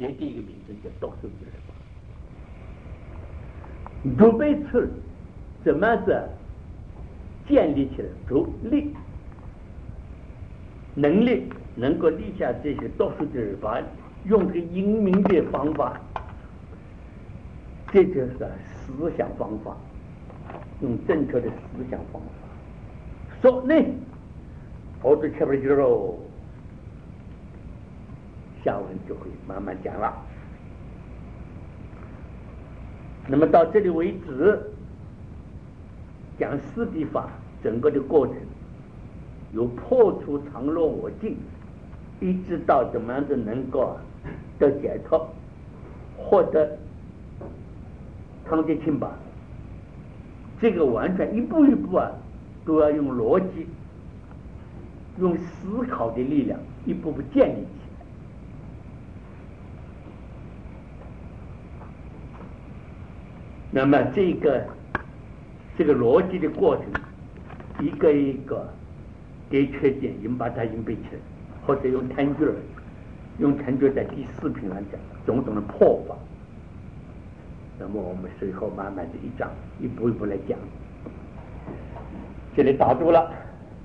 写的一个名字叫读书记日报。读背词怎么子建立起来？能力能够立下这些读书记日报，用这个英明的方法，这就是思想方法，用正确的思想方法。说呢，我都吃不去喽。下文就会慢慢讲了。那么到这里为止，讲四谛法整个的过程，由破除常乐我净，一直到怎么样子能够得解脱，获得常寂清白，这个完全一步一步都要用逻辑、用思考的力量一步步建立起来。那么这个逻辑的过程，一个一个的缺点，应把它应背起来，或者用谈句在第4品上讲种种的破法。那么我们随后慢慢的一章一步一步来讲。这里打住了，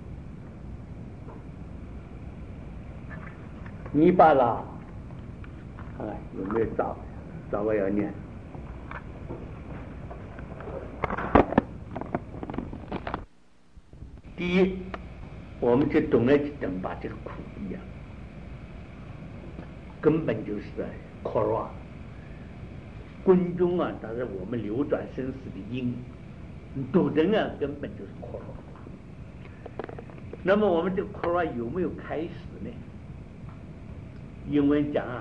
你把啦，有没有找我要念？第一，我们就懂了等把这个苦逼根本就是扩乱滚中当然我们流转生死的因，赌人根本就是扩乱。那么我们这个扩乱有没有开始呢？英文讲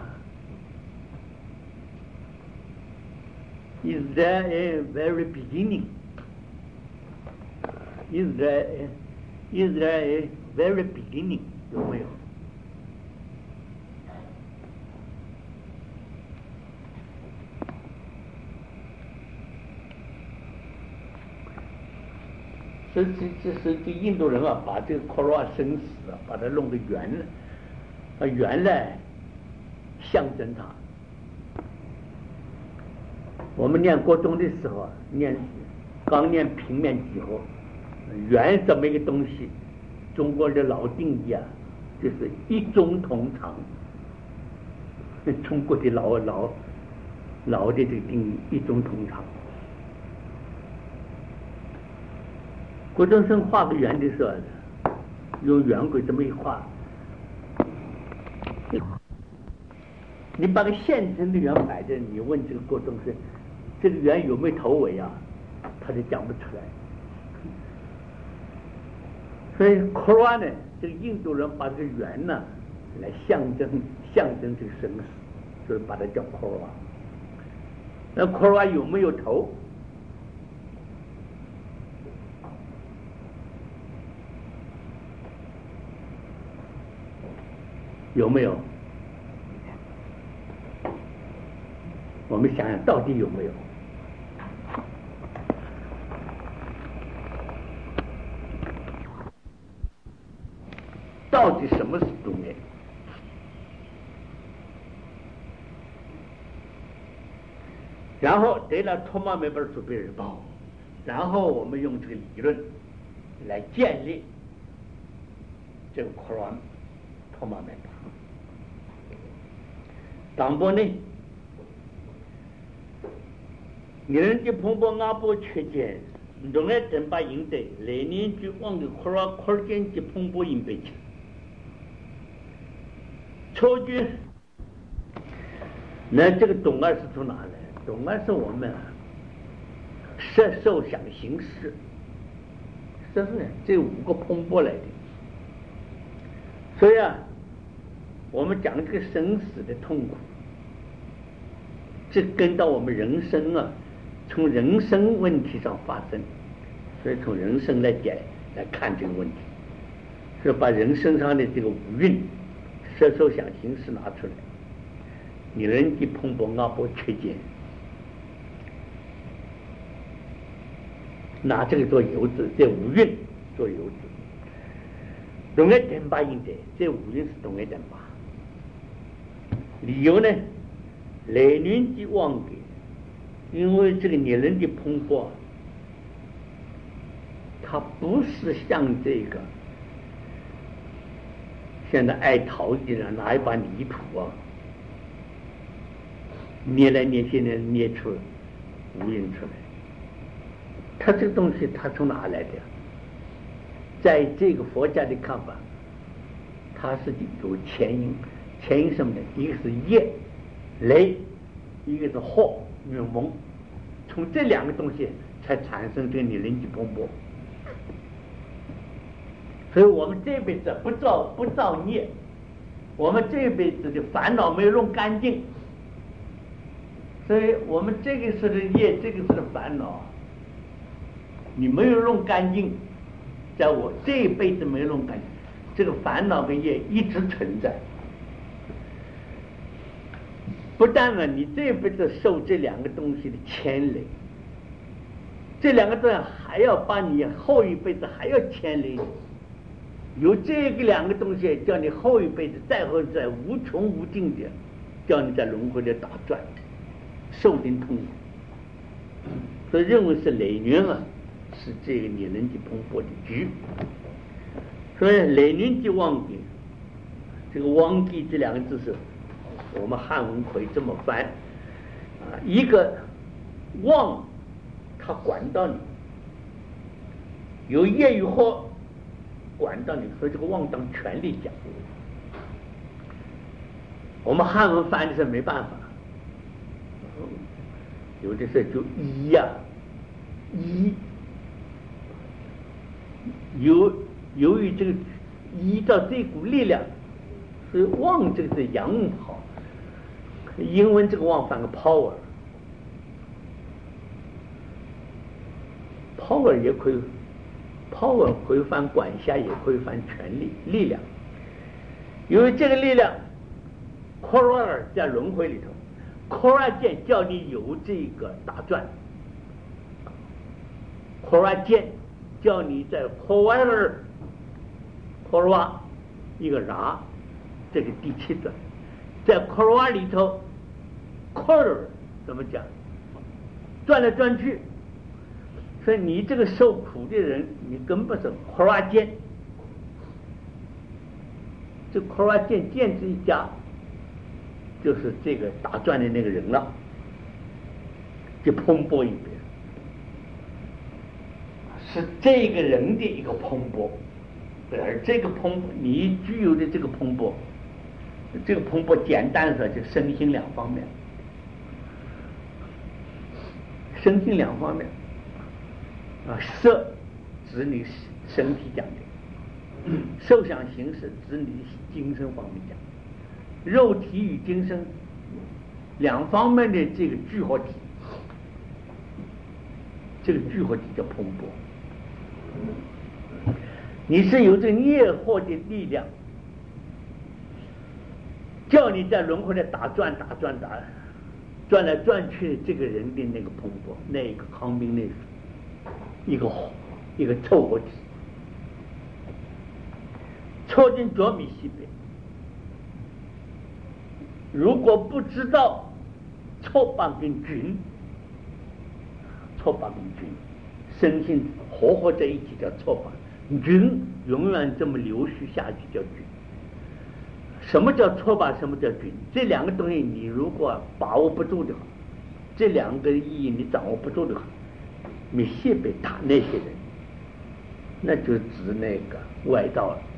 Is there a very beginning? Is there a very beginning? 有没有？这是对印度人把这个扩乱生死把它弄得圆了，圆来象征它。我们念国中的时候刚念平面几何，圆这么一个东西，中国的老定义就是一中同长。中国的老的这个定义，一中同长。郭中生画个圆的时候，用圆轨这么一画，你把个现成的圆摆着，你问这个郭中生，这个圆有没有头尾他就讲不出来。所以扩乱呢，这个印度人把这个圆来象征这个生死，所以把它叫扩乱。那扩乱有没有头？有没有？我们想想到底有没有？到底什么是中爱？然后得了托马梅本准备日报，然后我们用这个理论来建立这个扩乱托马梅本。当波呢，人家碰波阿波缺见，用来等把赢得，来年就往个扩乱扩建及碰波赢得去。抽句，那这个懂二是从哪来？懂二是我们色受想行识，这是这5个碰波来的。所以我们讲这个生死的痛苦，这跟到我们人生从人生问题上发生，所以从人生来看这个问题，所以把人生上的这个5蕴色受想行识拿出来，你人的碰波阿波缺见，拿这个做由子，这5蕴做由子，懂爱等把应得，这5蕴是懂爱等把。理由呢， 来年的旺给，因为这个孽人的碰破，它不是像这个现在爱陶的人拿一把泥土啊，捏来捏去的捏出无印出来。它这个东西它从哪来的？在这个佛家的看法，它是有前因，前因什么呢？一个是业雷，一个是祸女蒙，从这两个东西才产生这个你人际蓬勃。所以我们这辈子不造孽，我们这辈子的烦恼没有弄干净，所以我们这个是的业，这个是的烦恼，你没有弄干净，在我这一辈子没有弄干净，这个烦恼跟业一直存在。不但呢，你这一辈子受这两个东西的牵累，这两个东西还要把你后一辈子还要牵累你。有这个两个东西，叫你后一辈子再后再无穷无尽的，叫你在轮回里打转，受尽痛苦。所以认为是累年啊，是这个你人际蓬勃的局。所以累年即旺地，这个旺地这两个字是我们汉文可以这么翻啊，一个旺，它管到你，有业与祸管到你，所以这个旺当权力讲。我们汉文翻的是没办法，有的时候就一呀，由于这个依照这股力量，所以旺这个是阳好，英文这个旺翻个 power 也可以。power 可以翻管辖，也可以翻权力、力量。因为这个力量 ，Kora 在轮回里头 ，Kora 剑叫你有这个打转 ，Kora 剑叫你在 Kora 一个ra，这个第七转，在 Kora 里头 ，Kora 怎么讲？转来转去。所以你这个受苦的人，你根本是苦拉剑，这苦拉剑剑之一家，就是这个打转的那个人了，就蓬勃一边，是这个人的一个蓬勃，而这个蓬勃，你具有的这个蓬勃，这个蓬勃简单说就身心两方面，身心两方面。色指你身体讲的，受想行识指你精神方面讲，肉体与精神两方面的这个聚合体，这个聚合体叫蓬勃。你是有这业惑的力量，叫你在轮回里打转来转去，这个人的那个蓬勃，那个康兵那个。一个凑合体，凑近着米西北。如果不知道错把跟菌，身心合在一起叫错把，菌永远这么流续下去叫菌。什么叫错把？什么叫菌？这两个东西你如果把握不住的话，这两个意义你掌握不住的话，你西北打那些人，那就指那个外道了。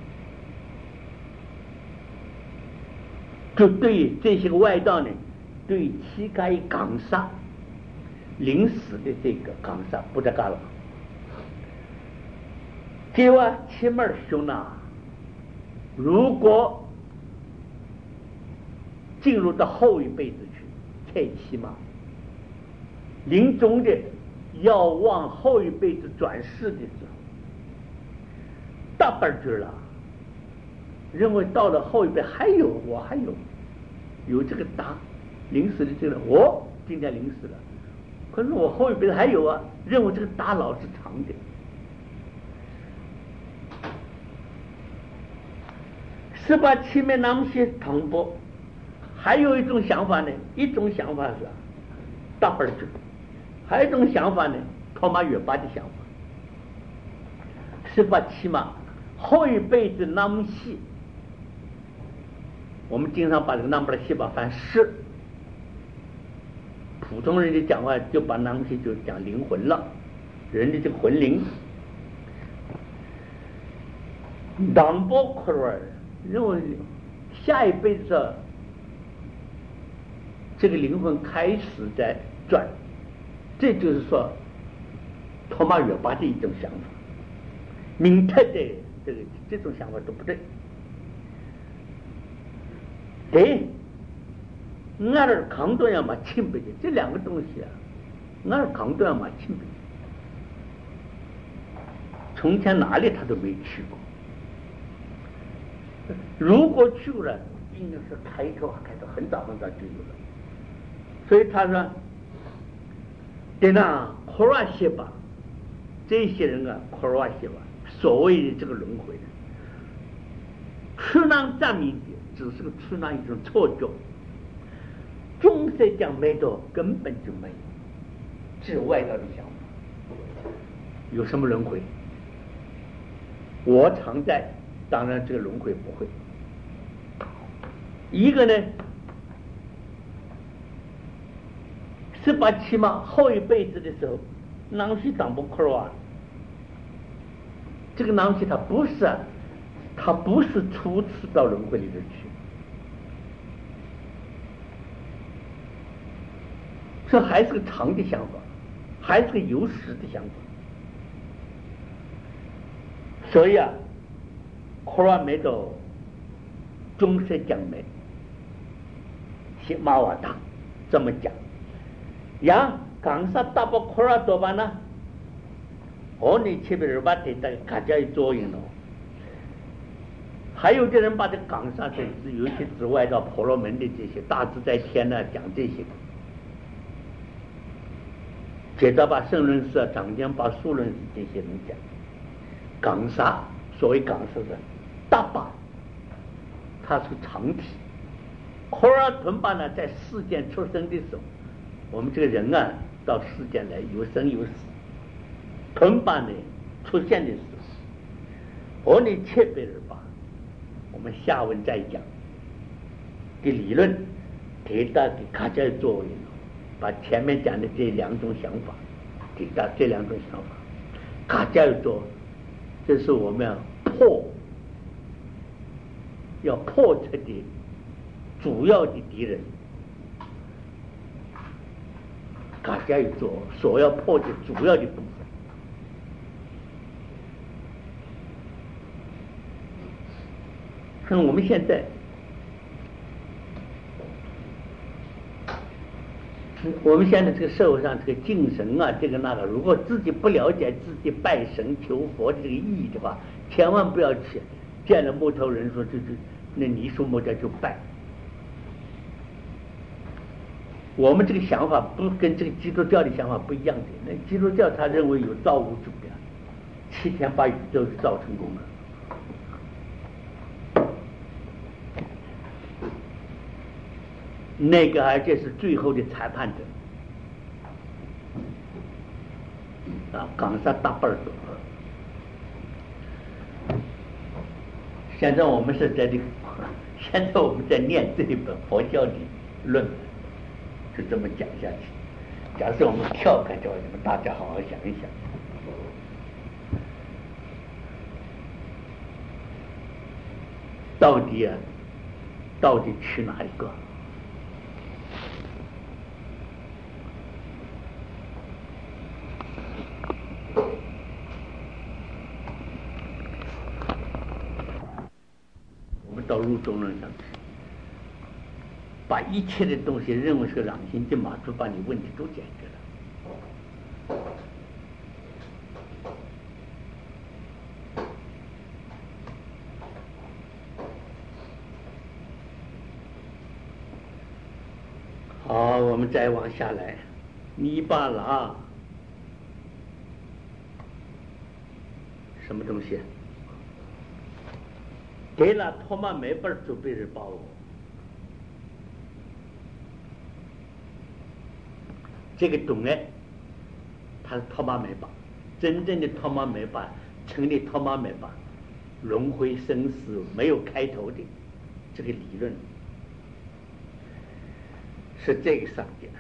就对这些个外道呢，对膝盖港杀临死的这个港杀不得干了。这话前面兄啊，如果进入到后一辈子去，太起码临终的。要往后一辈子转世的时候，大半句了，认为到了后一辈我还有这个答临死的这个，我今天临死了，可是我后一辈子还有啊，认为这个答老是长的。十八七面那么些唐伯， 还有一种想法呢，一种想法是大本主，还有一种想法呢，托马约巴的想法，是把起码后一辈子那么细，我们经常把这个那么的细把翻是，普通人的讲话就把那么细就讲灵魂了，人的这个魂灵。当波克尔认为下一辈子这个灵魂开始在转，这就是说托马约巴的一种想法，明特的这种想法都不对。对，俺儿강도야嘛亲北的这两个东西啊，俺儿강도야嘛亲北的，从前哪里他都没去过。如果去了，应该是开头很早就有了。所以他说，对那科瓦西吧，这些人啊，科瓦西吧，所谓的这个轮回的，出难证明的只是个出难一种错觉，中世讲没到根本就没有，这是外道的想法。有什么轮回？我常在。当然这个轮回不会，一个呢18、7嘛，后一辈子的时候囊西长不扣啊，这个囊西他不是初次到轮回里头去，这还是个长的想法，还是个有史的想法。所以啊科瓦没到中世讲没西马瓦达这么讲呀，刚才大包科瓦多吧呢，你前边把这个大家作用了，还有的人把这港上甚至尤其之外到婆罗门的这些大自在天呢讲这些，接着把圣论师长江把数论师这些人讲港沙，所谓港沙的大把，它是常体。科尔屯巴呢，在世间出生的时候，我们这个人啊，到世间来有生有死。屯巴呢出现的时候，我们切贝尔巴，我们下文再讲的理论，提到的卡加作为，把前面讲的这两种想法，提到这两种想法，卡加作，这是我们要破彻的主要的敌人，卡加作所要破的主要的部分。像我们现在，这个社会上这个敬神啊，这个那个，如果自己不了解自己拜神求佛的这个意义的话，千万不要去见了木头人说那泥塑木头就拜。我们这个想法不跟这个基督教的想法不一样的，那基督教他认为有造物主的，7天把宇宙造成功了。那个而且是最后的裁判者啊，冈萨大本儿。现在我们在念这一本佛教的论，就这么讲下去。假设我们跳开的话，你们大家好好想一想，到底去哪一个？到入中论上去，把一切的东西认为是朗心净马就把你问题都解决了。好，我们再往下来，尼巴拉什么东西？给了托马没本准备日报， 这个懂哎，他是托马梅巴，真正的托马梅巴，成立托马梅巴，轮回生死没有开头的这个理论，是这个上界。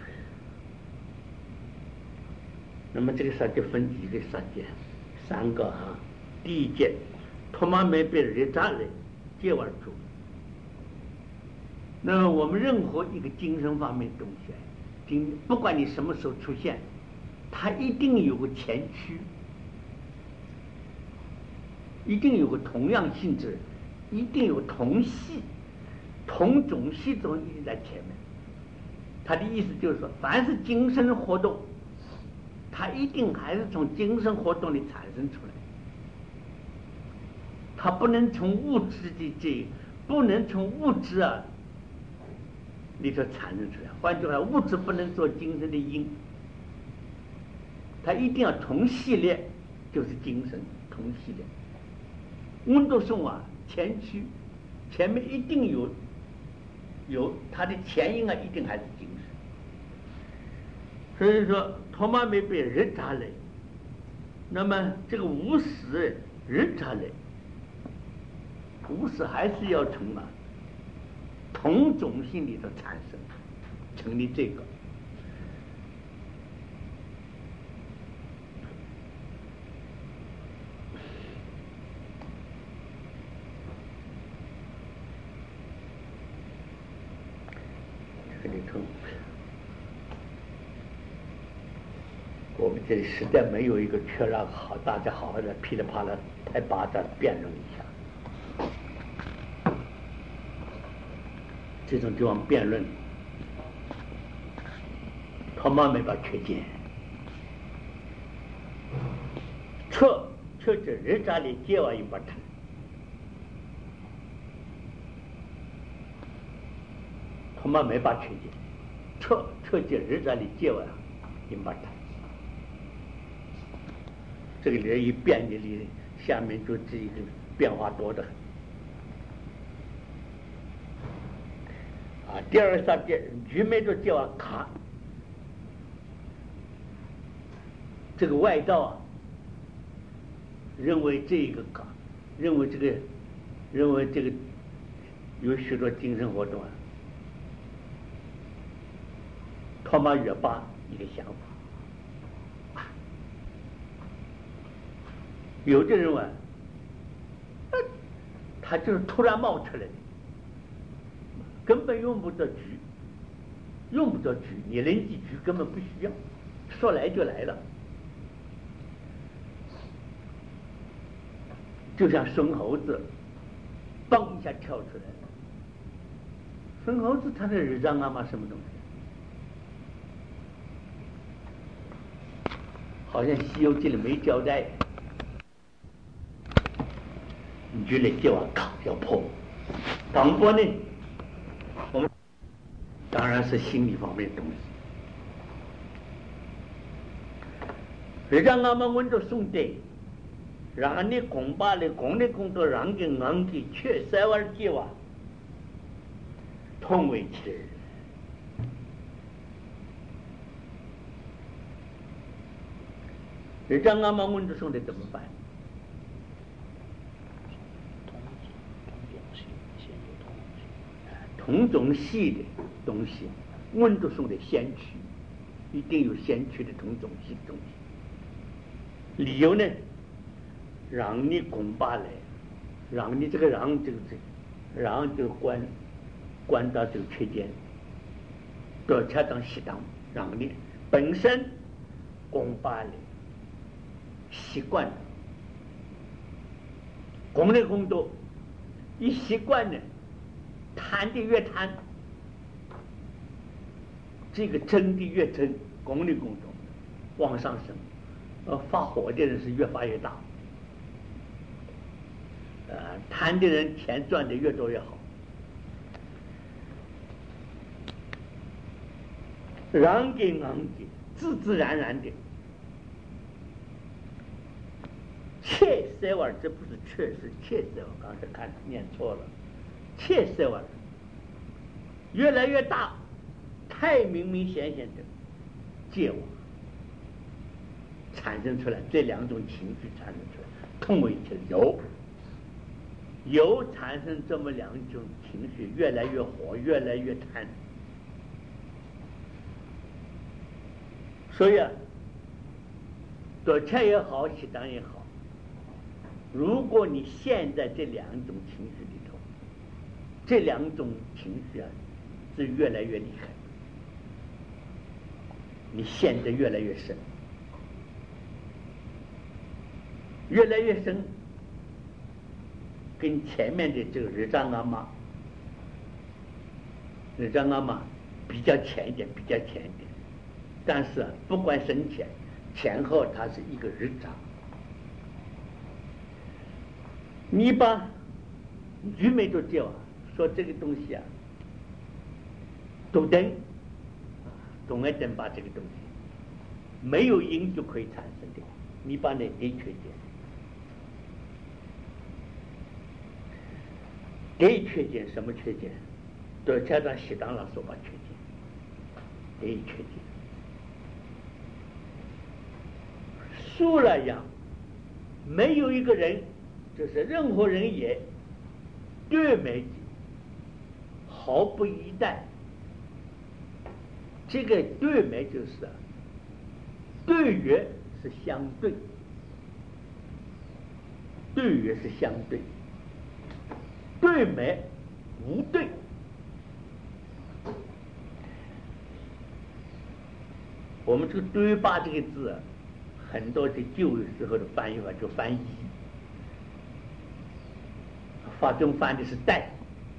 那么这个上界分几个上界？3个啊。第一界，托马梅被日扎来接完住。那么我们任何一个精神方面的东西，不管你什么时候出现，它一定有个前驱，一定有个同样性质，一定有同系、同种系统一定在前面。他的意思就是说，凡是精神活动，它一定还是从精神活动里产生出来，它不能从物质的不能从物质里头产生出来。换句话，物质不能做精神的因，它一定要同系列，就是精神同系列。温度颂前驱，前面一定有它的前因一定还是精神。所以说托马梅被日扎来，那么这个无始日扎来，无始还是要从同种性里头产生，成立这个。这里头，我们这里实在没有一个缺让好，大家好好的噼里啪啦拍巴掌辩论一下。这种地方辩论，他妈没把缺见，这日扎里接完一把谈，他妈没把缺见，这日扎里接完一把谈，这个里一辩的里下面就这一个变化多的很。第二个上界愚昧的叫卡，这个外道认为这个卡，认为这个有许多精神活动托马约巴一个想法。有的人他就是突然冒出来的，根本用不着局，你人际局根本不需要，说来就来了。就像孙猴子，嘣一下跳出来了。孙猴子他的日章嘛什么东西？好像《西游记》里没交代，你就来叫卡要破，当破呢？我们当然是心理方面的东西。日章们问着宋代。让你恐怕的公的工作让给俺给缺塞瓦计划同为起来，这张俺们问着说的怎么办？同种系的东西，问着说的先驱，一定有先驱的同种系的东西。理由呢？让你恐怕来，让你这个让就关到这个缺间，多恰当适当，让你本身恐怕来习惯了，功的工作一习惯呢，贪的越贪，这个争的越争，功的工作往上升，发火的人是越发越大。贪的人钱赚的越多越好，让给让给，自自然然的。切塞瓦这不是确是切塞瓦，刚才看念错了，切塞瓦。越来越大，太明明显显的， 戒网产生出来，这两种情绪产生出来，同为一体有产生这么两种情绪，越来越火，越来越贪。所以躲车也好，喜当也好，如果你陷在这两种情绪里头，这两种情绪是越来越厉害，你陷得越来越深，越来越深，跟前面的这个日章阿妈比较浅一点，但是不管深浅，前后它是一个日章。你把愚昧都叫说这个东西都等总爱等把这个东西没有因就可以产生的，你把那给缺点，给缺点什么缺点？都家长适当了说把缺点，给缺点。素来讲，没有一个人，就是任何人也对美毫不依赖。这个对美就是对曰是相对，对曰是相对，对美无对。我们这个对吧这个字很多的旧时候的翻译法就翻译，法中翻的是带。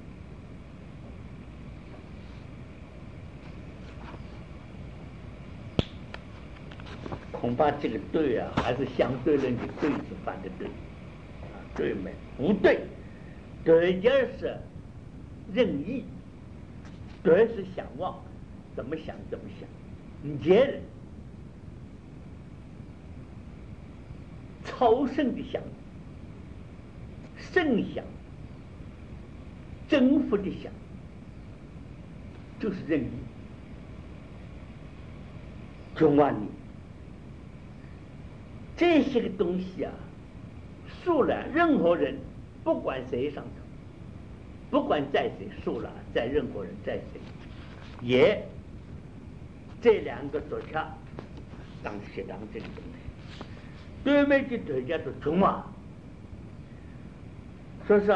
恐怕这个对还是相对论的对是翻的对，对没不对，对就是任意，对是想望，怎么想怎么想，别人超胜的想，胜想，征服的想，就是任意。中万里这些个东西素来任何人不管谁上头，不管在谁，素来在任何人在谁，也这两个作家当适当这个东西，对面的作家的中说是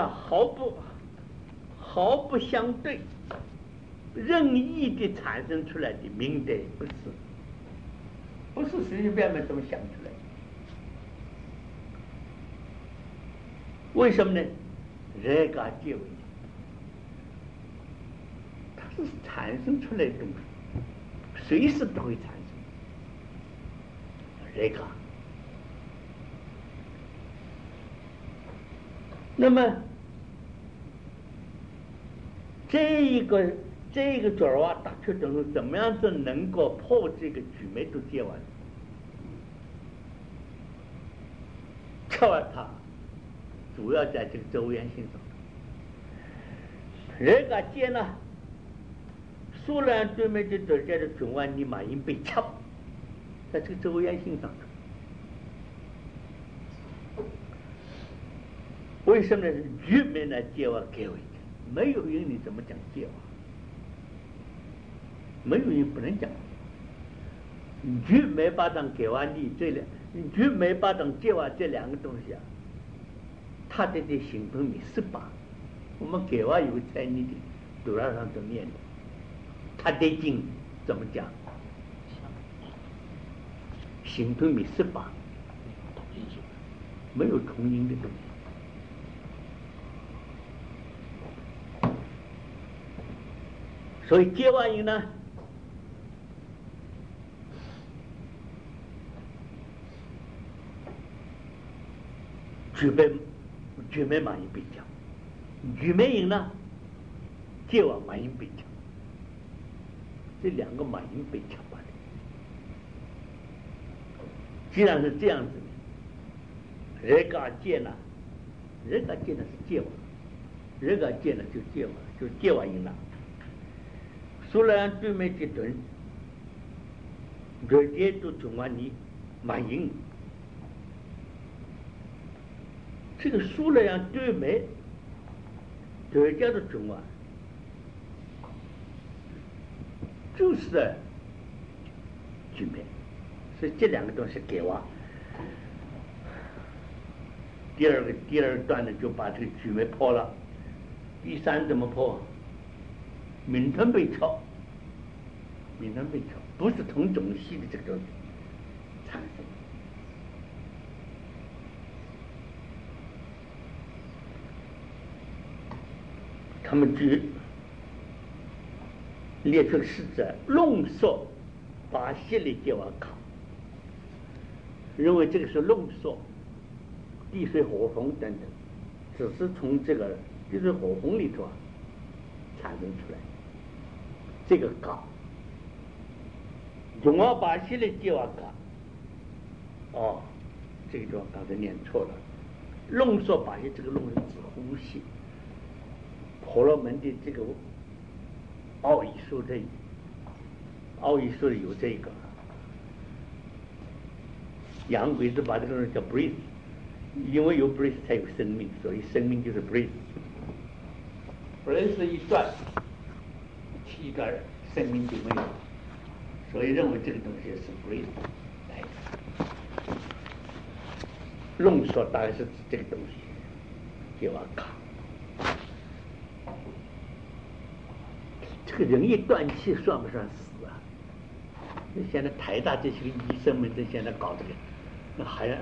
毫不相对，任意的产生出来的明德，不是随随便便这么想出来的。为什么呢？人家结为它是产生出来的东西，随时都会产生。人家，那么这个角儿大确等是怎么样子能够破这个举眉都结完？这玩它主要在这个周延性上。人家见呢，苏然对面的作家的中万你马英被掐，在这个周延性上。为什么呢？愚昧呢结完给我一个，没有人你怎么讲结完？没有人不能讲。愚昧把当给完你这两，愚昧把当结完这两个东西他的行动没失败，我们给完有在你的头上都念的，他的经怎么讲？行动没失败，没有同音的东西。所以结完音呢，举眉马音被讲，举眉音呢，结完马音被讲，这两个马音被讲完了。既然是这样子的，人家结呢是结完，人家结呢就结完，就结完音了。虽然对面的顿直接都中啊你满赢。这个输了样对没，直接的中啊，就是局面。所以这两个东西给我。第二段呢，就把这个局面破了。第三怎么破？名吞被抄，名吞被抄，不是同种系的这个东西产生。他们举列出是者弄缩，把系列结完考，认为这个是弄缩。地水火风等等，只是从这个地水火风里头产生出来。这个嘎，总要把系列接完嘎。哦，这个地方刚才念错了。弄缩把系，这个弄是指呼吸。婆罗门的这个奥义说的，奥义说的有这个。洋鬼子把这个人叫 breathe。因为有 breath 才有生命，所以生命就是 breath。breath 一断，气断，生命就没有，所以认为这个东西是 breath 来的。弄缩大概是指这个东西，就要卡。这个人一断气算不算死啊？现在台大这些个医生们都现在搞这个，那还。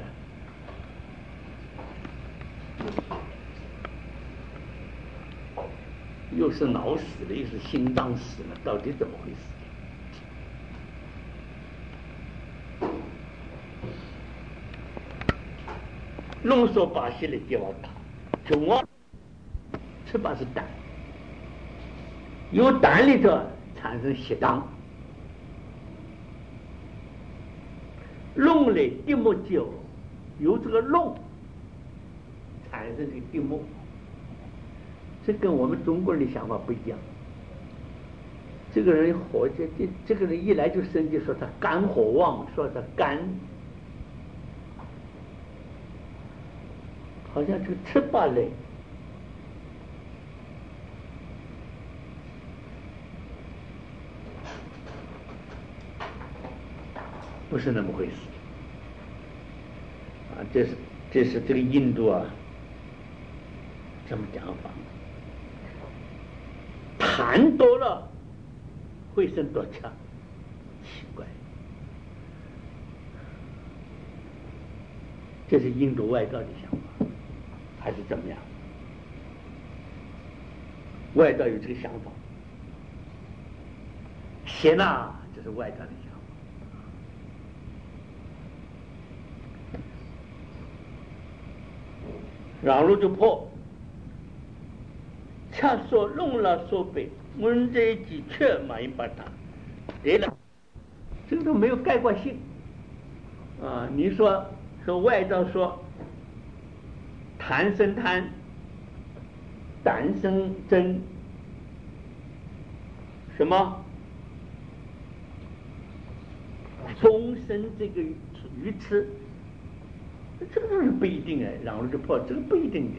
又是脑死了，又是心脏死了，到底怎么回事？弄缩把系的结瓦卡，中啊，吃把是胆，由胆里头产生血浆，弄嘞地木酒，由这个弄产生这个地木。这跟我们中国人的想法不一样。这个人火，这个人一来就生气，说他肝火旺，说他肝，好像这个吃罢类。不是那么回事啊！这是这个印度啊，这么讲法。痰多了会生多强，奇怪。这是印度外道的想法，还是怎么样？外道有这个想法，邪呐，这是外道的想法。然后就破。恰说弄了说背，问这几却满一把它，对了，这个都没有概括性啊！你说外道说痰生痰，胆生真，什么风生这个鱼吃，这个是不一定哎，然后就破，这个不一定的。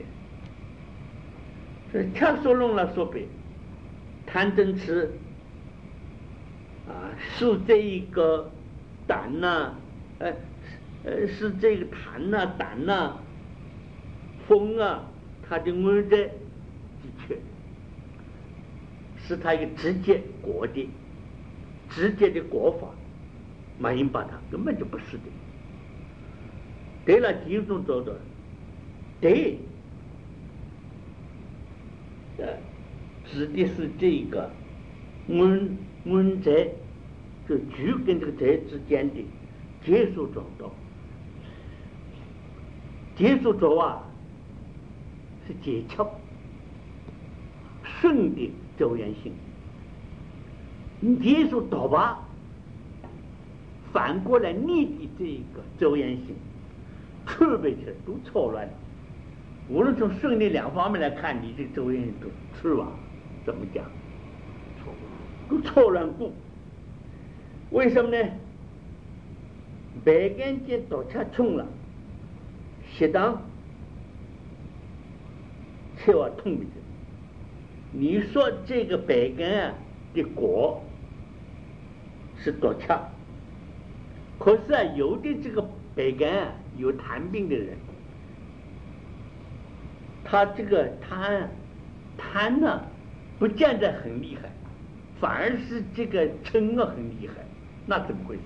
恰说弄了说背，贪真吃啊，是这一个胆呐，是这个痰呐、胆呐、风啊，它的味的的确是它一个直接果的果法，满因把它根本就不是的。对了，几种做的，对。指的是这个温在就局跟这个在之间的接触状道，接触着啊是结窍顺的周延性，你接触到吧，反过来逆的这个周延性，特别是都错乱了。无论从顺利两方面来看，你这个周延性都吃吧，怎么讲？都错乱故。为什么呢？ 白干见多吃冲了，适当吃完痛一点。你说这个白干的果是多吃，可是有的这个白干有痰病的人，他这个痰呢不见得很厉害，反而是这个撑很厉害，那怎么回事？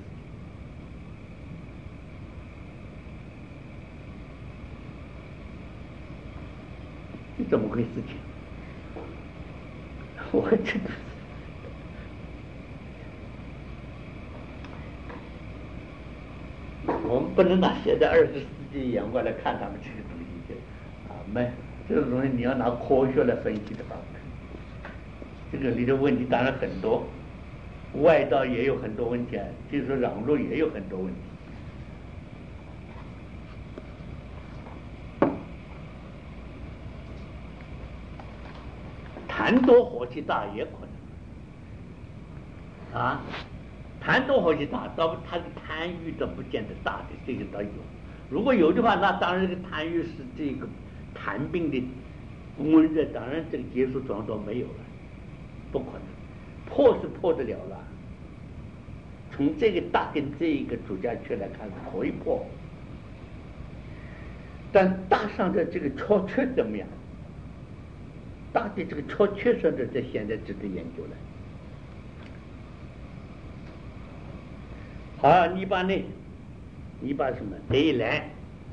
是怎么回事情？我真的我们不能拿现在20世纪眼光来看他们这个东西没这个东西你要拿科学来分析的话，这个里的问题当然很多，外道也有很多问题，就是说嚷路也有很多问题。痰多火气大也可能痰多火气大，倒他的痰郁倒不见得大的，这个倒有。如果有的话，那当然这个痰郁是这个痰病的温热，当然这个结束状况没有了，不可能，破是破得了了。从这个大跟这一个主家缺来看是可以破，但大上的这个超缺怎么样？大的这个超缺上的，这现在值得研究了。好，你把什么内来，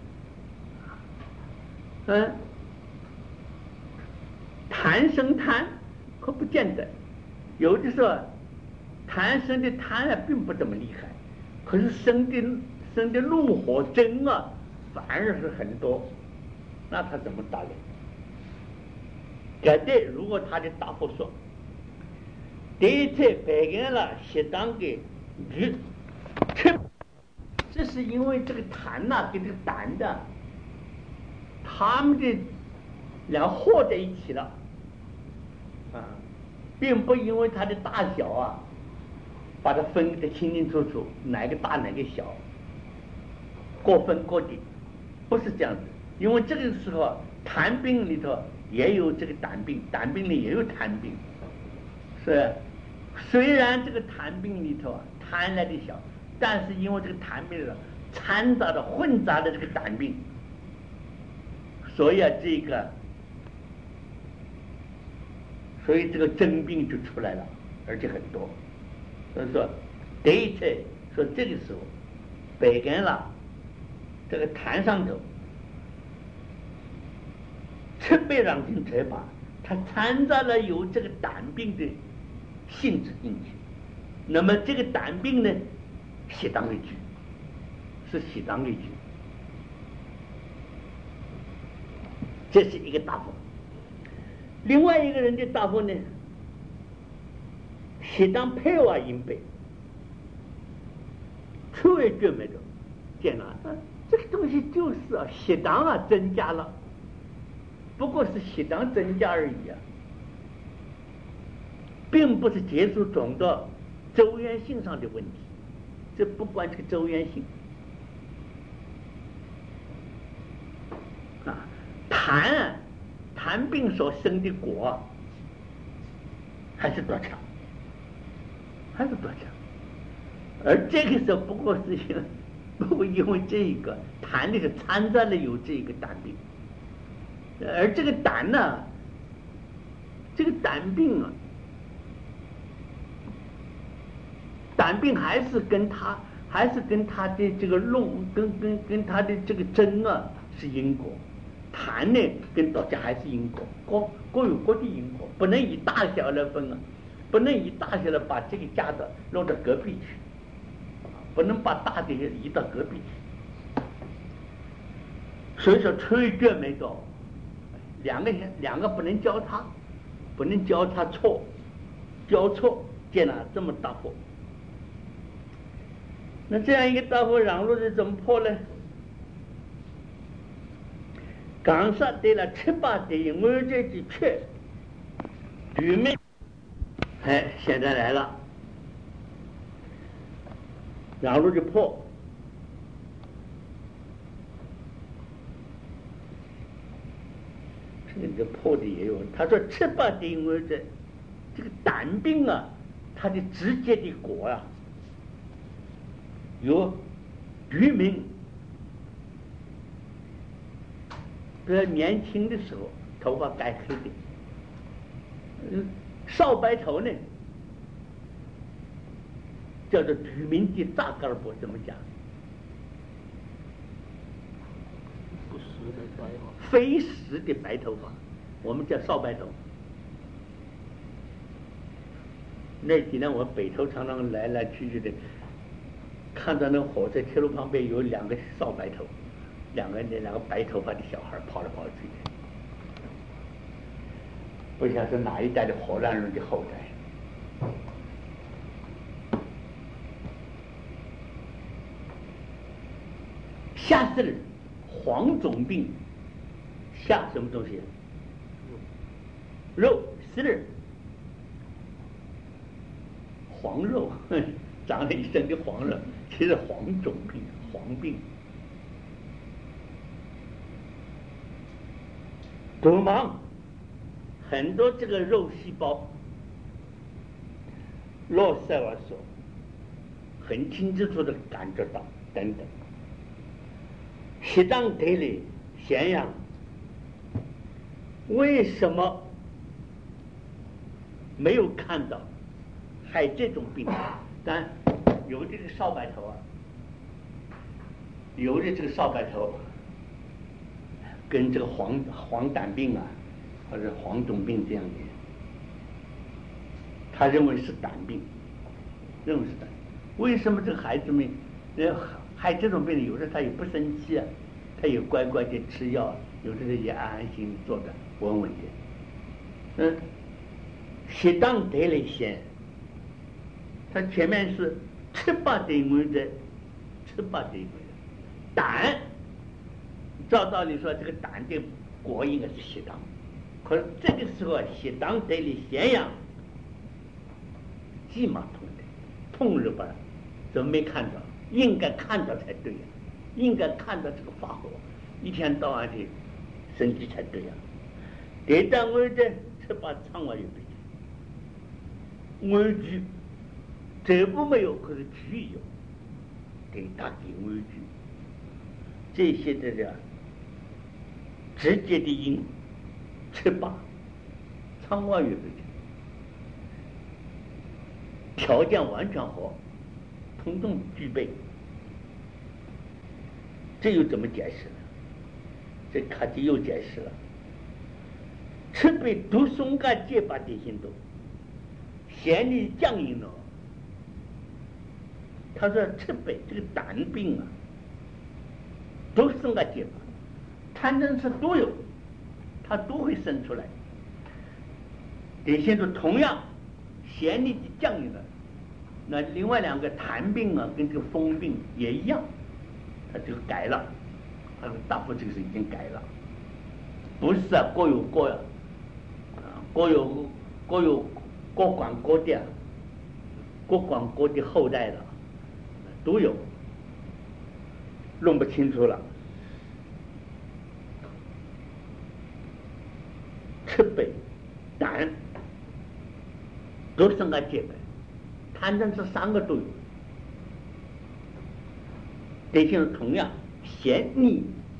痰生痰可不见得，有的时候痰生的痰并不怎么厉害，可是生的怒火真反而是很多，那他怎么打人？对，如果他的大夫说对菜白干了适当的吃，这是因为这个痰跟这个胆的他们的两和在一起了并不因为它的大小把它分得清清楚楚，哪个大哪个小，各分各的，不是这样子。因为这个时候痰病里头也有这个胆病，胆病里也有痰病，是虽然这个痰病里头痰来的小，但是因为这个痰病里头掺杂的混杂的这个胆病，所以这个真病就出来了，而且很多。所以说对菜说这个时候白干了这个痰上头特别让人才把它掺杂了有这个胆病的性质进去，那么这个胆病呢适当的举，是适当的举，这是一个大夫。另外一个人的大夫呢适当配瓦阴背，出为绝没的见了这个东西就是适当增加了，不过是适当增加而已并不是结束总的周延性上的问题，这不关这个周延性痰病所生的果还是多强，而这个时候不过是因为这个痰里头掺杂了有这个胆病，而这个胆呢，这个胆病胆病还是跟他的这个跟他的这个真是因果，痰呢跟道家还是因果，各有各的因果，不能以大小来分不能以大小来把这个家的弄到隔壁去，不能把大的移到隔壁去。所以说吹绝没到两个不能交叉，交错见了这么大祸。那这样一个大祸嚷路是怎么破呢？刚说对了7、8对我这几缺对面现在来了，嚷路就破， 这破的也有。他说吃饱的因为这个胆病啊，它的直接的果啊，有渔民，在年轻的时候头发盖黑的，少白头呢，叫做渔民的炸杆儿，怎么讲？ 不实的白发， 非实的白头发，我们叫少白头。那几年我北头常常来来去去的，看到那火车铁路旁边有两个少白头，两个白头发的小孩跑来跑去的，不晓得是哪一代的荷兰人的后代。下死人，黄种病，下什么东西？肉死人。黄肉，长了一身的黄肉，其实黄种病、黄病。毒盲，很多这个肉细胞落塞尔所很清楚的感觉到等等。西藏地里咸阳，为什么没有看到？还这种病，但有这个少白头啊，有的这个少白头，跟这个黄疸病啊，或者黄种病这样的，他认为是胆病，认为是胆。为什么这个孩子们，还这种病，有的他也不生气啊，他也乖乖的吃药，有的也安安心心坐着，稳稳的。适当得了先。它前面是吃饱的因为吃饱的因为胆，照道理说这个胆的果应该是适当，可是这个时候适当得了咸阳，鸡马痛的，痛日吧，怎么没看到？应该看到才对呀，应该看到这个发火，一天到晚的生气才对呀。第单位的吃饱肠胃有病，畏惧。这部没有，可是具有，给大给畏惧，这些的直接的因，吃饱，肠胃有病，条件完全好，统统具备，这又怎么解释呢？这卡蒂又解释了，吃被毒松嘎结巴的心动，嫌你僵硬了。他说吃北这个胆病啊，都生个结巴，贪嗔痴都有，它都会生出来。得现在同样咸腻的降硬了，那另外两个痰病啊，跟这个风病也一样，他就改了，他说大部分这个是已经改了，不是啊，各有各呀，各有各管各的，各管各的后代了。都有，弄不清楚了。吃北、胆都生个结巴，贪嗔痴三个都有。典型同样，咸腻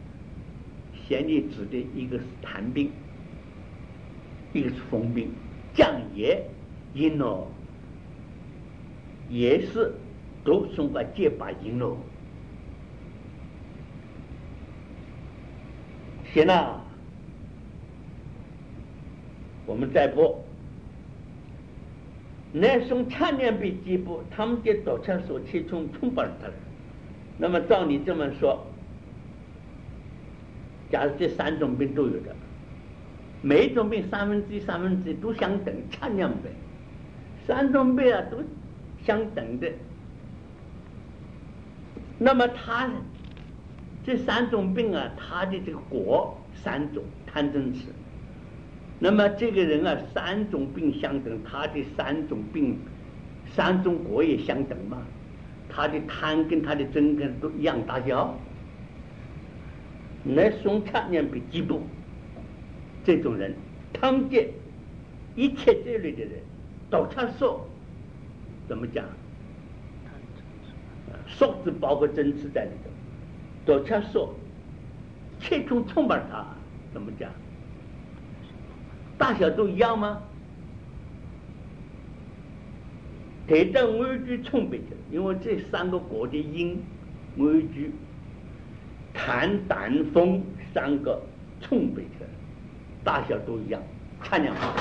指的一个是痰病，一个是风病，降也因哦，也是。都送个结巴音喽。行了，我们再播。那送千年比几步，他们的早餐所其中冲不了他了。那么照你这么说，假如这三种病都有的，每一种病1/3都相等，千年倍，三种病啊都相等的。那么他这三种病啊，他的这个果三种贪嗔痴。那么这个人啊，三种病相等，他的三种病、三种果也相等嘛？他的贪跟他的嗔跟都一样大小。那送千年比几步， 这种人，汤见一切这类的人，都常说怎么讲？说字包括真词在里头，都常说切中冲吧他怎么讲？大小都一样吗？得到安居冲北去，因为这三个国的音安居、痰、胆、风三个冲北去，大小都一样，差两码。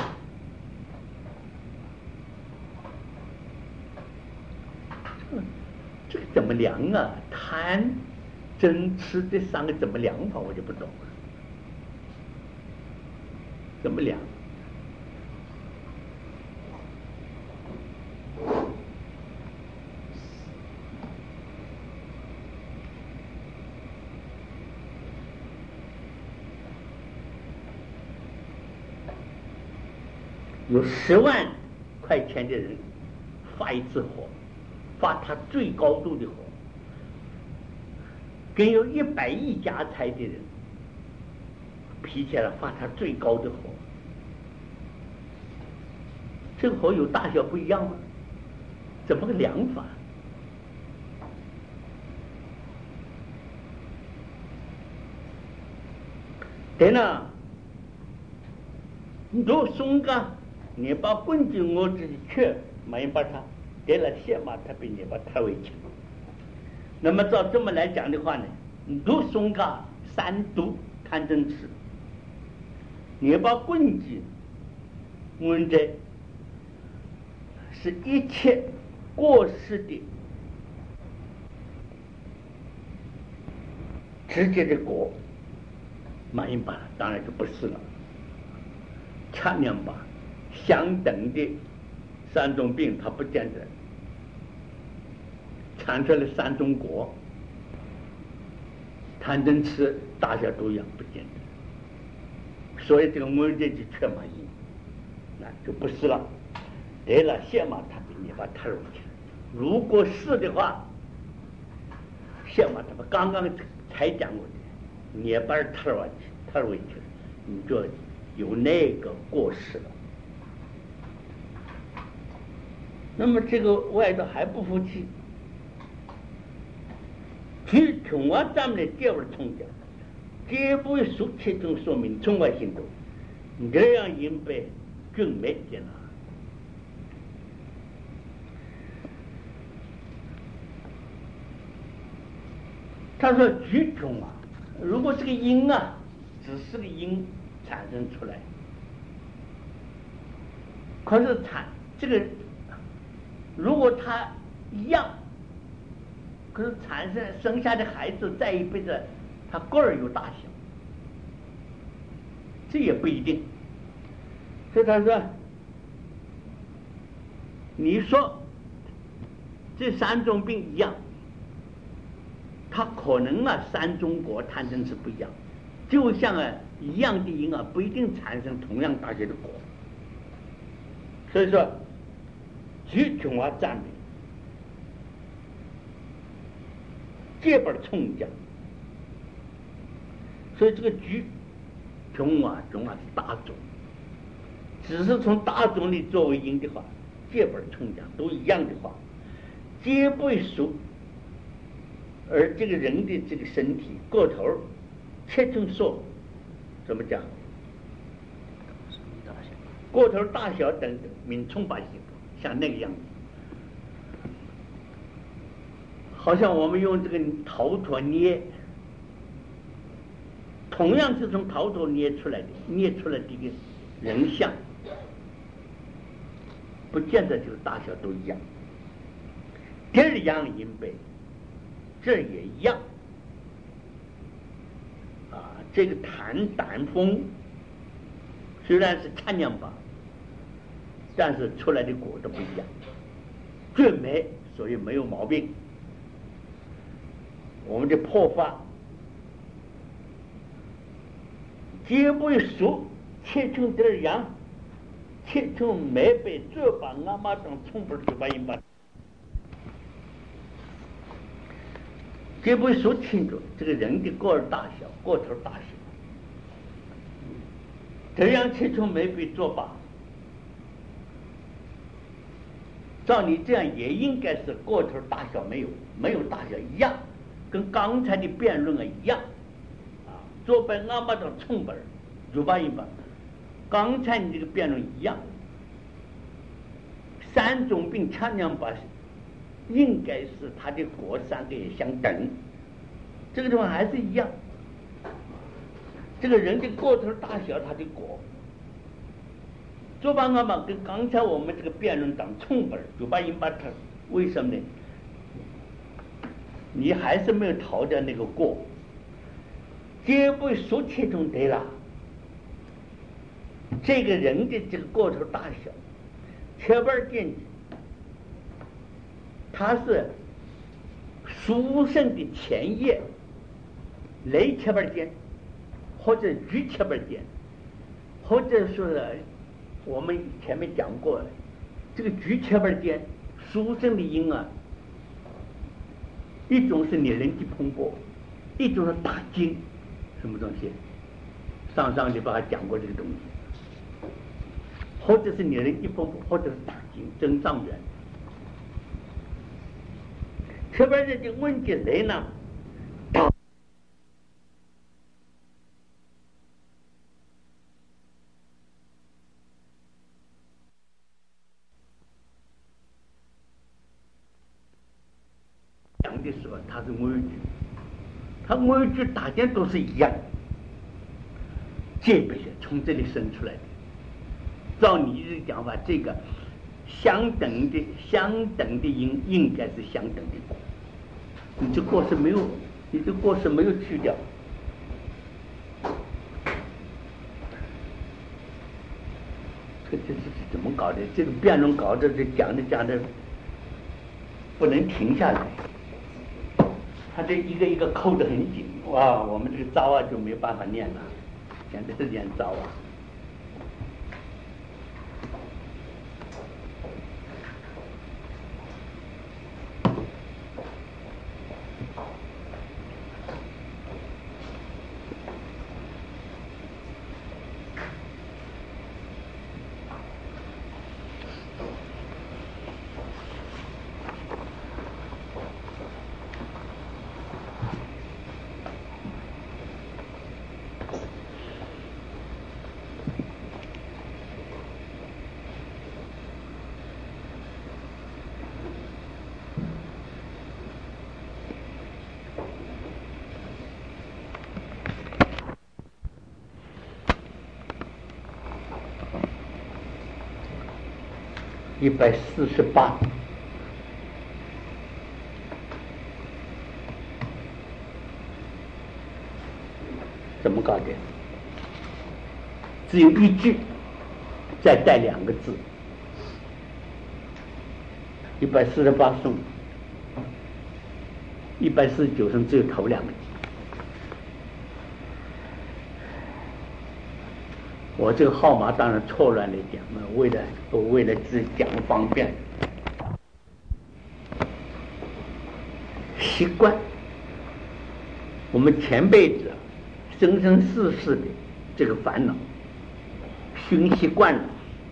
这个怎么量啊？痰、真、吃这三个怎么量法？我就不懂了。怎么量？有10万块钱的人发一次火，发他最高度的火，跟有100亿家财的人比起来发他最高的火，这个火有大小不一样吗？怎么个量法？对了，你都松个。你把棍子我自己去没把它得了线嘛，他被你把它围起。那么照这么来讲的话呢，如松嘎三毒贪嗔痴，你把棍子我这是一切过失的直接的果，满一把当然就不是了，差两把。相等的3种病，它不见得产出了3种果，贪嗔痴大小都一样，不见得。所以这个我这就缺满意，那就不是了。得了线嘛，他给你把它入去。如果是的话，线嘛，他们刚刚才讲过的，你把它入去，你就有那个过失了。那么这个外头还不服气，去从我咱们的第二通讲，这部书其中说明中外行动，这样应被更没见了。他说举重啊，如果这个因啊，只是个因产生出来，可是这个。如果他一样，可是生下的孩子在一辈子，他个儿有大小，这也不一定。所以他说，你说这3种病一样，他可能啊3种果贪嗔痴不一样，就像一样的因啊不一定产生同样大小的果。所以说。举穷啊赞美，这本冲讲，所以这个举穷啊中啊是大众，只是从大众里作为因的话，这本冲讲都一样的话，皆不属。而这个人的这个身体个头，切成说，怎么讲？个头大小等等，名冲把形。像那个样子，好像我们用这个陶土捏，同样是从陶土捏出来的一个人像，不见得就是大小都一样。第二样因背，这也一样啊。这个痰胆风虽然是差两把。但是出来的果都不一样，最美，所以没有毛病。我们的破发，皆不熟，切成点样，切成美被这把阿妈当冲不就把一把，皆不熟清楚这个人的个儿大小，个头大小， 这样切除没被作罢，照你这样也应该是个头大小没有大小一样，跟刚才的辩论一样啊，做本阿妈的冲本如巴一般，刚才你这个辩论一样，三种病强量把应该是它的果三个也相等，这个地方还是一样，这个人的个头大小他的果。做把阿妈跟刚才我们这个辩论党冲本就把引把它，为什么呢？你还是没有逃掉那个过，结果说切中对了。这个人的这个个头大小，切本见的，它是书生的前叶，雷切本见，或者菊切本见，或者说是。我们前面讲过了，这个菊切本间书生的音啊，一种是拟人的蓬勃，一种是大经，什么东西？上礼拜还讲过这个东西，或者是拟人的蓬勃，或者是大经真上缘。切本间的问题谁呢？的时候，它是危局，它危局大家都是一样，这辈子从这里生出来的。照你的讲法，这个相等的音应该是相等的果，你这果是没有，你这果是没有去掉。这是怎么搞的？这个辩论搞的，这讲的不能停下来。他这一个一个扣得很紧，哇！我们这个招啊就没办法念了，现在是念招啊。148，怎么搞的？只有一句，再带两个字。148颂，149颂只有头两个字。我这个号码当然错乱了一点，为了自己讲方便，习惯我们前辈子生生世世的这个烦恼，熏习惯了，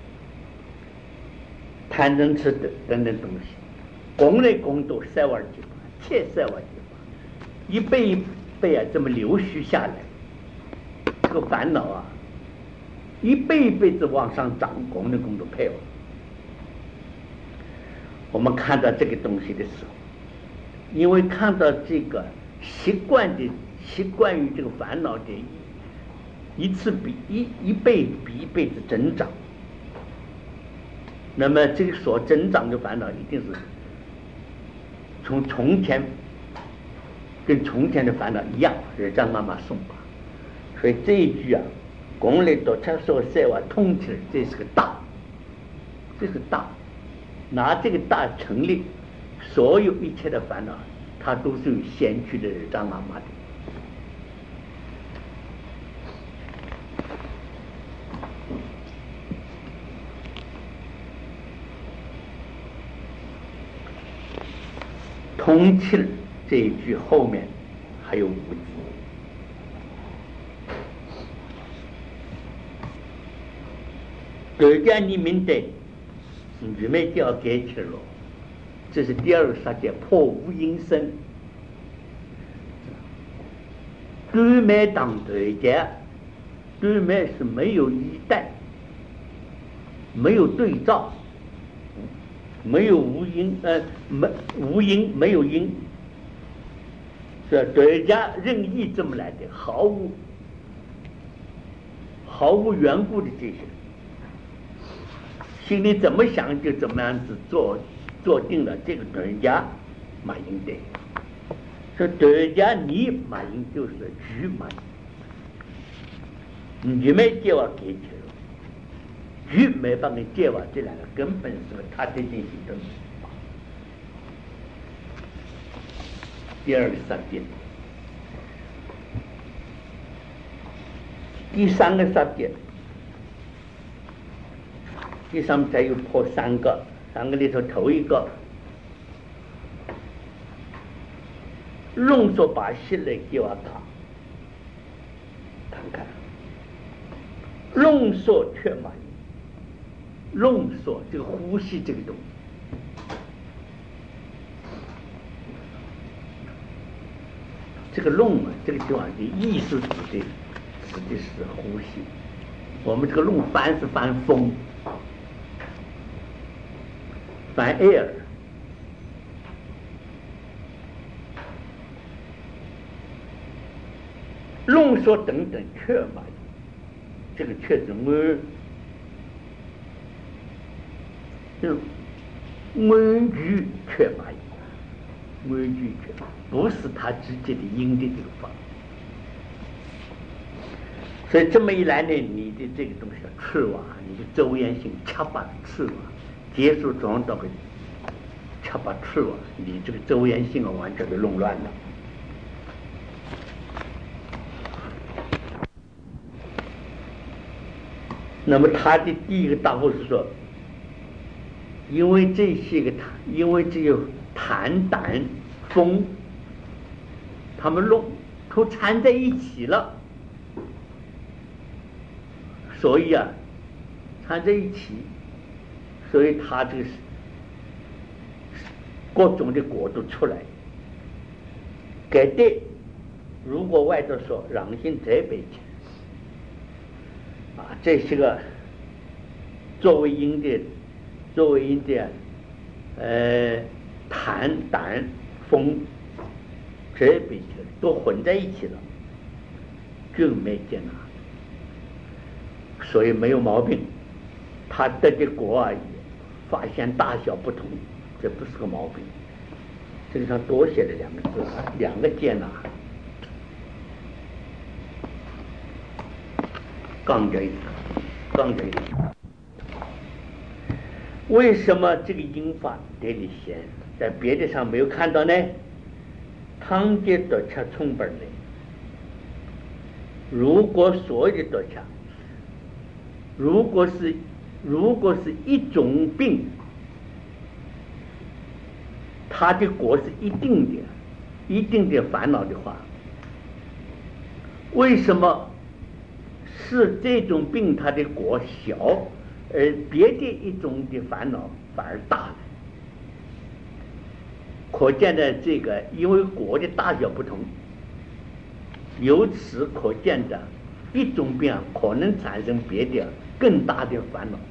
贪嗔痴等东西，功来功多，塞瓦几法，切塞瓦几法，一辈一辈啊这么流续下来，这个烦恼啊。一辈子往上涨，功的功都配合。我们看到这个东西的时候，因为看到这个习惯于这个烦恼的一次比一辈比一辈子增长，那么这个所增长的烦恼一定是从前跟从前的烦恼一样，是让妈妈送吧。所以这一句啊。功力多，他说塞瓦通起来，这是个大，这是大，拿这个大成立，所有一切的烦恼，它都是有先驱的张妈妈的。通气儿这一句后面还有5字。 对家你明白，你们就要改起了。这是第二个杀戒，破无因生。对面当对家，对面是没有依带，没有对照，没有无因，无因没有因，是对家任意这么来的，毫无缘故的这些，心里怎么想就怎么样子做定了这个对家马应的。说对家你马应就是局马应，你没接话给起了，局没办法接话，这两个根本是个他的进行的。第二个杀戒，第三个杀戒，第上面再有破三个里头头一个。弄说把戏来给我看看，弄说却满意，弄说这个呼吸这个东西，这个弄啊，这个地方的意思指的是呼吸。我们这个弄翻是翻风，翻 air。弄说等等却嘛，这个却是安居却嘛，安居却不是他直接的因的这个法。所以这么一来呢，你的这个东西吃完，你的周延性恰把吃完，结束装到个恰把吃完，你这个周延性完全给弄乱了。那么他的第一个答复是说，因为这些个因为只有痰胆风，他们都缠在一起了，所以啊，缠在一起，所以他这个各种的果都出来。给对，如果外头说让心这辈子。这些个作为因的痰胆风这辈子都混在一起了，就没见了，所以没有毛病。他得的果而已，发现大小不同，这不是个毛病。这个上多写了两个字，两个见呐。杠着一点，为什么这个因法得里显，在别的上没有看到呢？汤节夺吃冲本呢？如果所有的夺吃，如果是一种病，它的果是一定的烦恼的话，为什么？是这种病它的果小，而别的一种的烦恼反而大了。可见的这个，因为果的大小不同，由此可见的一种病可能产生别的更大的烦恼。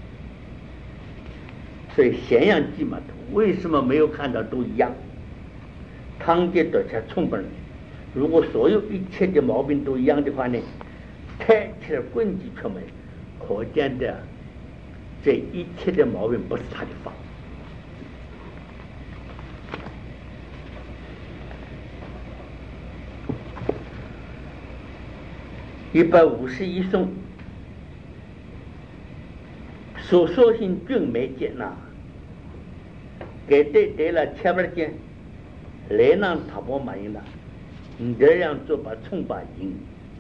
所以咸阳鸡嘛，为什么没有看到都一样？汤节夺吃冲本，如果所有一切的毛病都一样的话呢？太起了棍击出门，可见的这一切的毛病不是他的法。151颂，所说性均没接纳，给对了前边间，来让他不满意了，你这样做把冲把赢。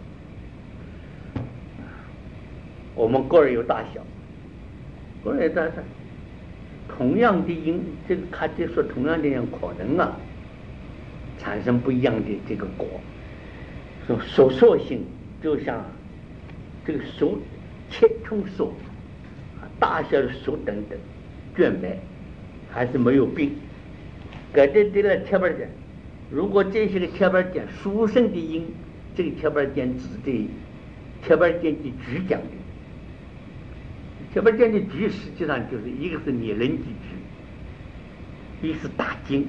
我们个人有大小，个人大小，同样的因，这个他就说同样的人可能啊，产生不一样的这个果。说所说性就像这个手切通手啊， 大小的手等等倦脉，还是没有病。搁这对了切板间，如果这些个切板间书生的音，这个切板间指的切板间的局讲的。切板间的局实际上就是一个是拟人的局，一个是大经。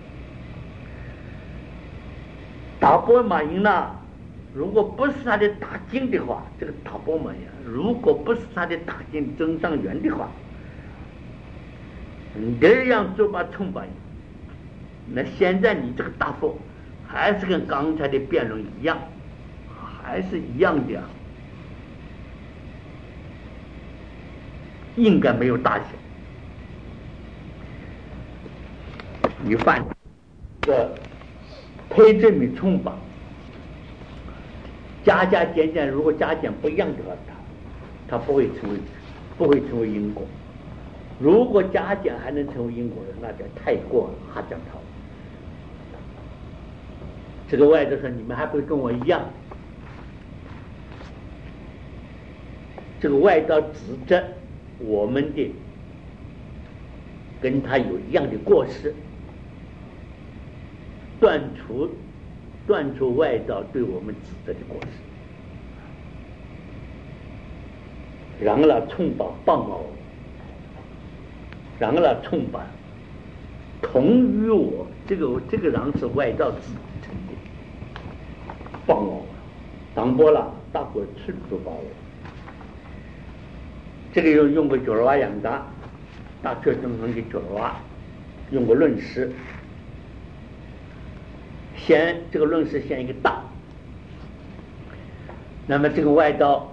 大波马音呢，如果不是他的大经的话，这个大波马音如果不是他的大经增上缘的话，这样做把冲把音，那现在你这个答复还是跟刚才的辩论一样，还是一样的，应该没有大小。你犯这配正与冲把，加加减减，如果加减不一样的话，它不会成为因果。如果加减还能成为因果的，那就太过了，哈讲套。这个外头说你们还不跟我一样，这个外道指责我们的跟他有一样的过失，断除外道对我们指责的过失，然后呢冲把棒我，然后呢冲把同于我，这个人是外道自己成的，棒我当波了大伙吃住把我，这个用个角儿娃养的，大确中生的角儿娃，用个论师。先这个论是先一个大，那么这个外道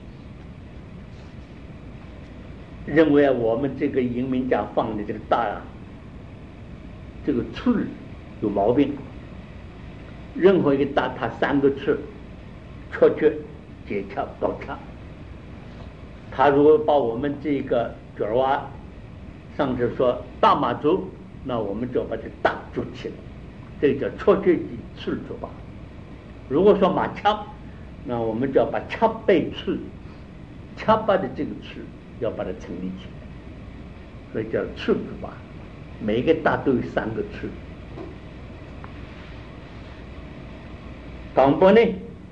认为我们这个营民家放的这个大啊，这个刺有毛病。任何一个大，它三个刺，缺解窍倒窍。他如果把我们这个角儿娃上次说大马足，那我们就把这大筑起来。这个叫错觉的刺出吧。如果说马掐，那我们就要把掐背刺，掐把的这个刺要把它成立起来，所以叫刺出吧。每一个大都有三个刺。当波呢，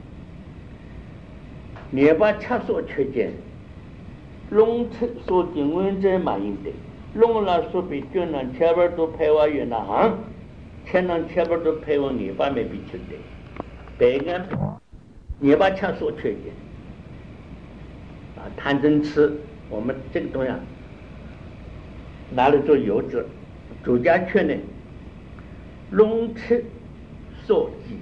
你把掐所缺见，龙刺所定文者马应得，龙了所比就能前边都排完远那行。前边都配往你把没比清的，白干你把枪所缺点啊，贪嗔痴，我们这个东西拿来做油脂，主家缺呢，龙吃所忌，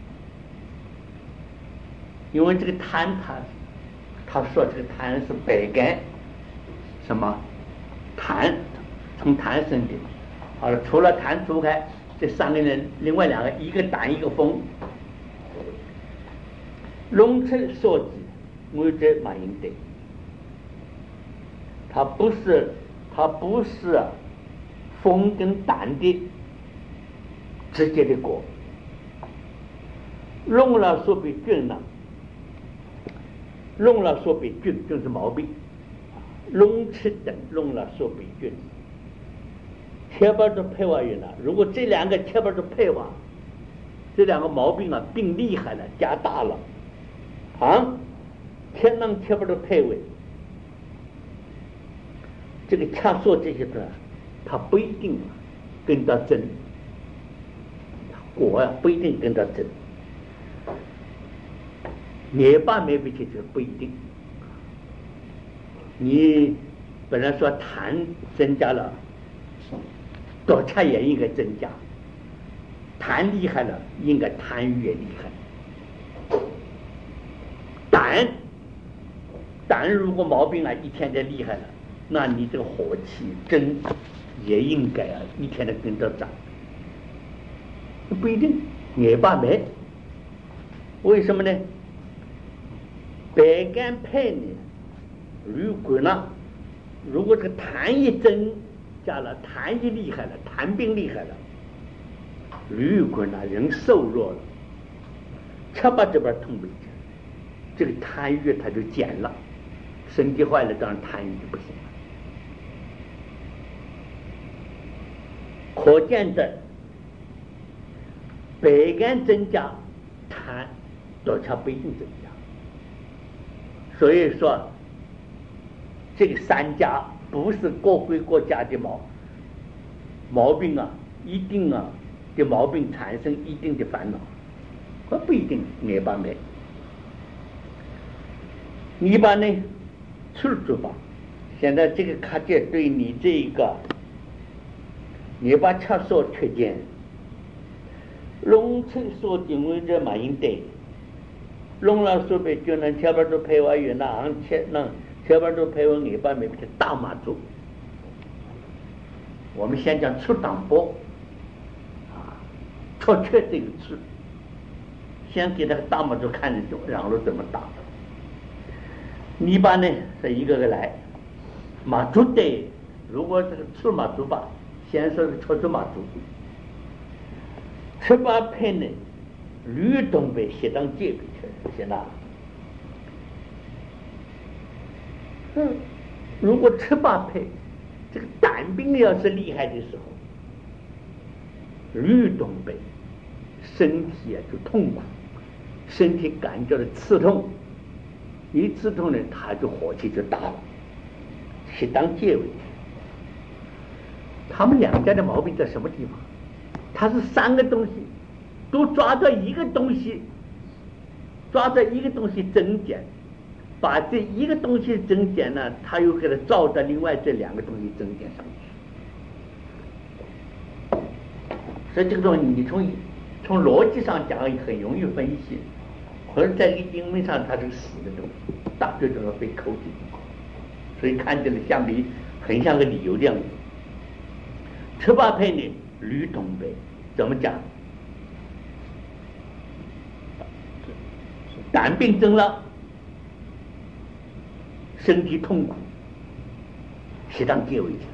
因为这个贪他说这个贪是白干，什么贪从贪生的，好了，除了贪除开。这三个人，另外两个，一个胆一个风，龙车所指，我这马应得，它不是风跟胆的直接的果。龙了所比菌呢，龙了所比菌就是毛病，龙吃等龙了所比菌。切板都配完了，如果这两个切板都配完，这两个毛病啊病厉害了，加大了，啊，天能切板都配位，这个掐说这些的，它不一定跟到真，果啊不一定跟到真，灭霸没比起就不一定，你本来说痰增加了。多差也应该增加，痰厉害了，应该痰越厉害。胆如果毛病啊一天天厉害了，那你这个火气真也应该啊一天天跟着长。不一定，也罢没。为什么呢？白干配呢，如果呢，如果这个痰一增加了，痰一厉害了，痰病厉害了，驴滚啊，人瘦弱了，吃把这边痛不这个痰瘀它就减了，身体坏了，当然痰瘀就不行了。 可见的白干增加，痰多少不一定增加。所以说，这个三家不是各归各家的毛病啊，一定啊的毛病产生一定的烦恼，不一定灭吧没。一般呢，出主吧。现在这个课件对你这一个，你把吃所推荐，龙村所定位着马应得，龙老师被就能前边都陪我原那行前边都陪我一般没去大马族。我们先讲出当波啊，出缺这个字，先给那个大马族看得懂，然后怎么打。一般呢是一个个来，马族的，如果这个出马族吧，先说是出马族，吃八配呢，吕东北适当戒备去，行了。如果吃八配，这个胆病要是厉害的时候，吕东北身体啊就痛苦，身体感觉到刺痛。一刺痛呢，他就火气就大了，适当戒备。他们两家的毛病在什么地方？他是三个东西都抓着一个东西，增减，把这一个东西增减呢，他又给它照着另外这两个东西增减上去。所以这个东西你从逻辑上讲很容易分析。而在这个英文上，它是死的东西，大最终要被扣进去，所以看起来很像个理由这样子。吃八配呢，吕东北怎么讲？胆病增了，身体痛苦，适当戒为去。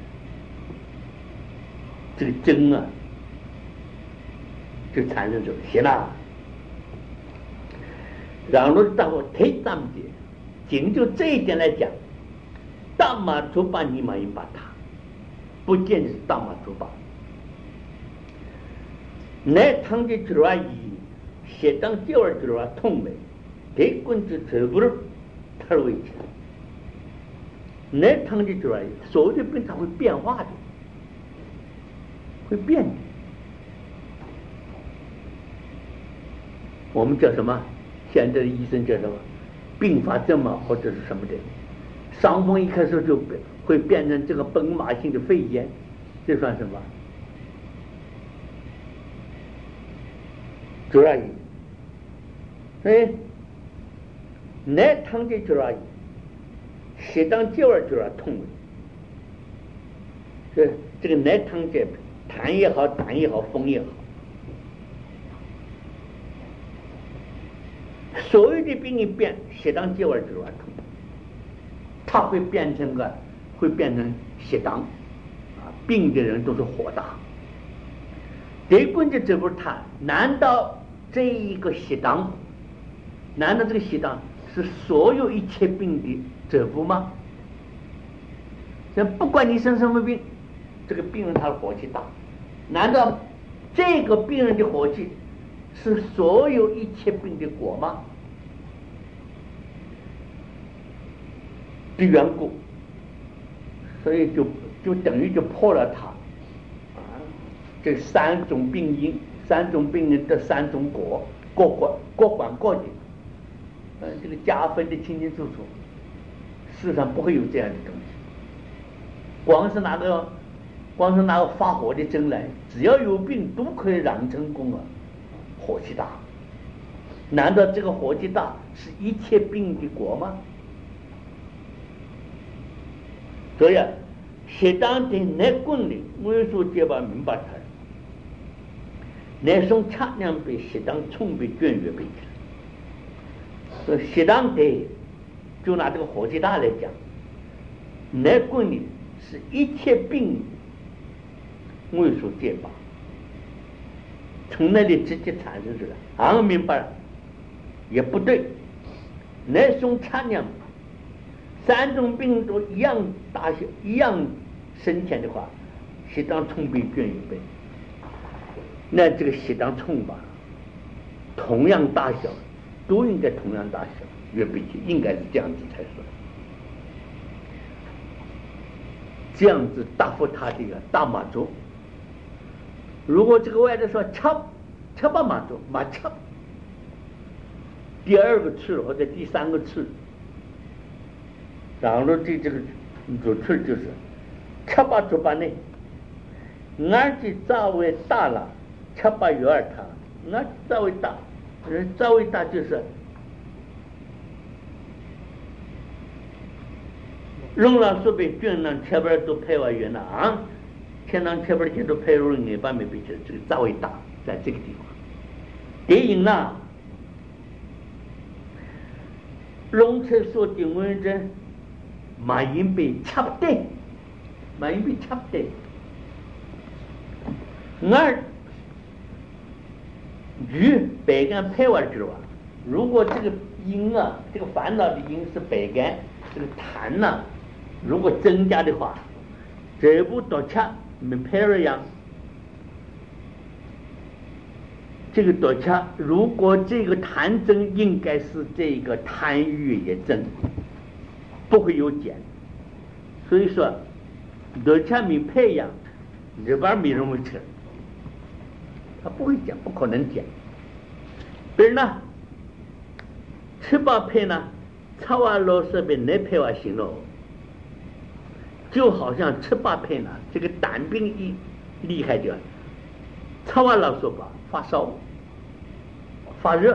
这个增啊，就产生这个行了。然后到我推咱们的，仅就这一点来讲，大马族把你马应把他，不见是大马族把。那汤的主要以适当教儿主要痛美，这棍子全部他为强。那汤的主要所有的病它会变化的，会变的。我们叫什么？现在的医生叫什么？并发症嘛，或者是什么的？伤风一开始就会变成这个苯马性的肺炎，这算什么？主要医，那汤的主要医，适当救儿主要痛的，这个那汤的痰也好，胆也好，风也好。所有的病一变，适当戒味就完痛，它会变成适当啊，病的人都是火大。这棍子这不是他？难道这一个适当？难道这个适当是所有一切病的折服吗？这不管你生什么病，这个病人他的火气大，难道这个病人的火气是所有一切病的果吗？的缘故，所以就等于就破了它这三种病因，三种病人的三种果，各管各的，这个加分的清清楚楚，世上不会有这样的东西。光是拿个发火的针来，只要有病都可以让成功啊，火气大。难道这个火气大是一切病的果吗？所以适当的那棍的，我说这把明白他，那种产量比适当充比卷越比起来，所以适当的就拿这个火气大来讲，那棍的是一切病，我说这把从那里直接产生出来，俺明白了也不对，那种产量。三种病都一样大小，一样深浅的话， 适当葱比卷1倍，那这个适当葱吧，同样大小都应该同样大小，约比起应该是这样子才是，这样子答复他这个大马粥。如果这个外头说吃吧马粥马吃，第2个次或者第3个次，然后这个主次就是吃吧做吧呢，俺的稍微大了，吃吧有点长，俺稍微大，稍微大就是容了说被卷呢，前边都拍完圆了啊，前边都拍入眼巴没被这个稍微大，在这个地方。电影呢，龙车说的文人马英被插不对，俺鱼白干拍完之后，如果这个因啊，这个烦恼的因是白干，这个痰呢，如果增加的话，这部多吃没拍了样。这个多吃，如果这个痰增，应该是这个痰郁也增，不会有减。所以说，多吃没拍样，这边没人会吃，他不会减，不可能减。别人呢，吃饱拍呢，吃完老师被那拍完行了，就好像吃饱拍呢，这个胆病一厉害点，吃完老师吧。发烧、发热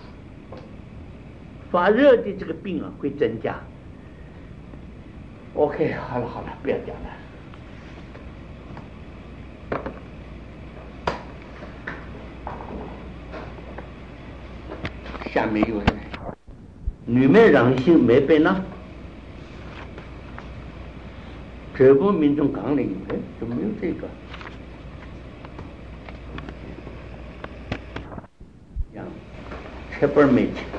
的这个病啊会增加。OK， 好了，不要讲了。下面有人，女美人性没背呢，这部民众纲领怎么没有这个？这本没钱，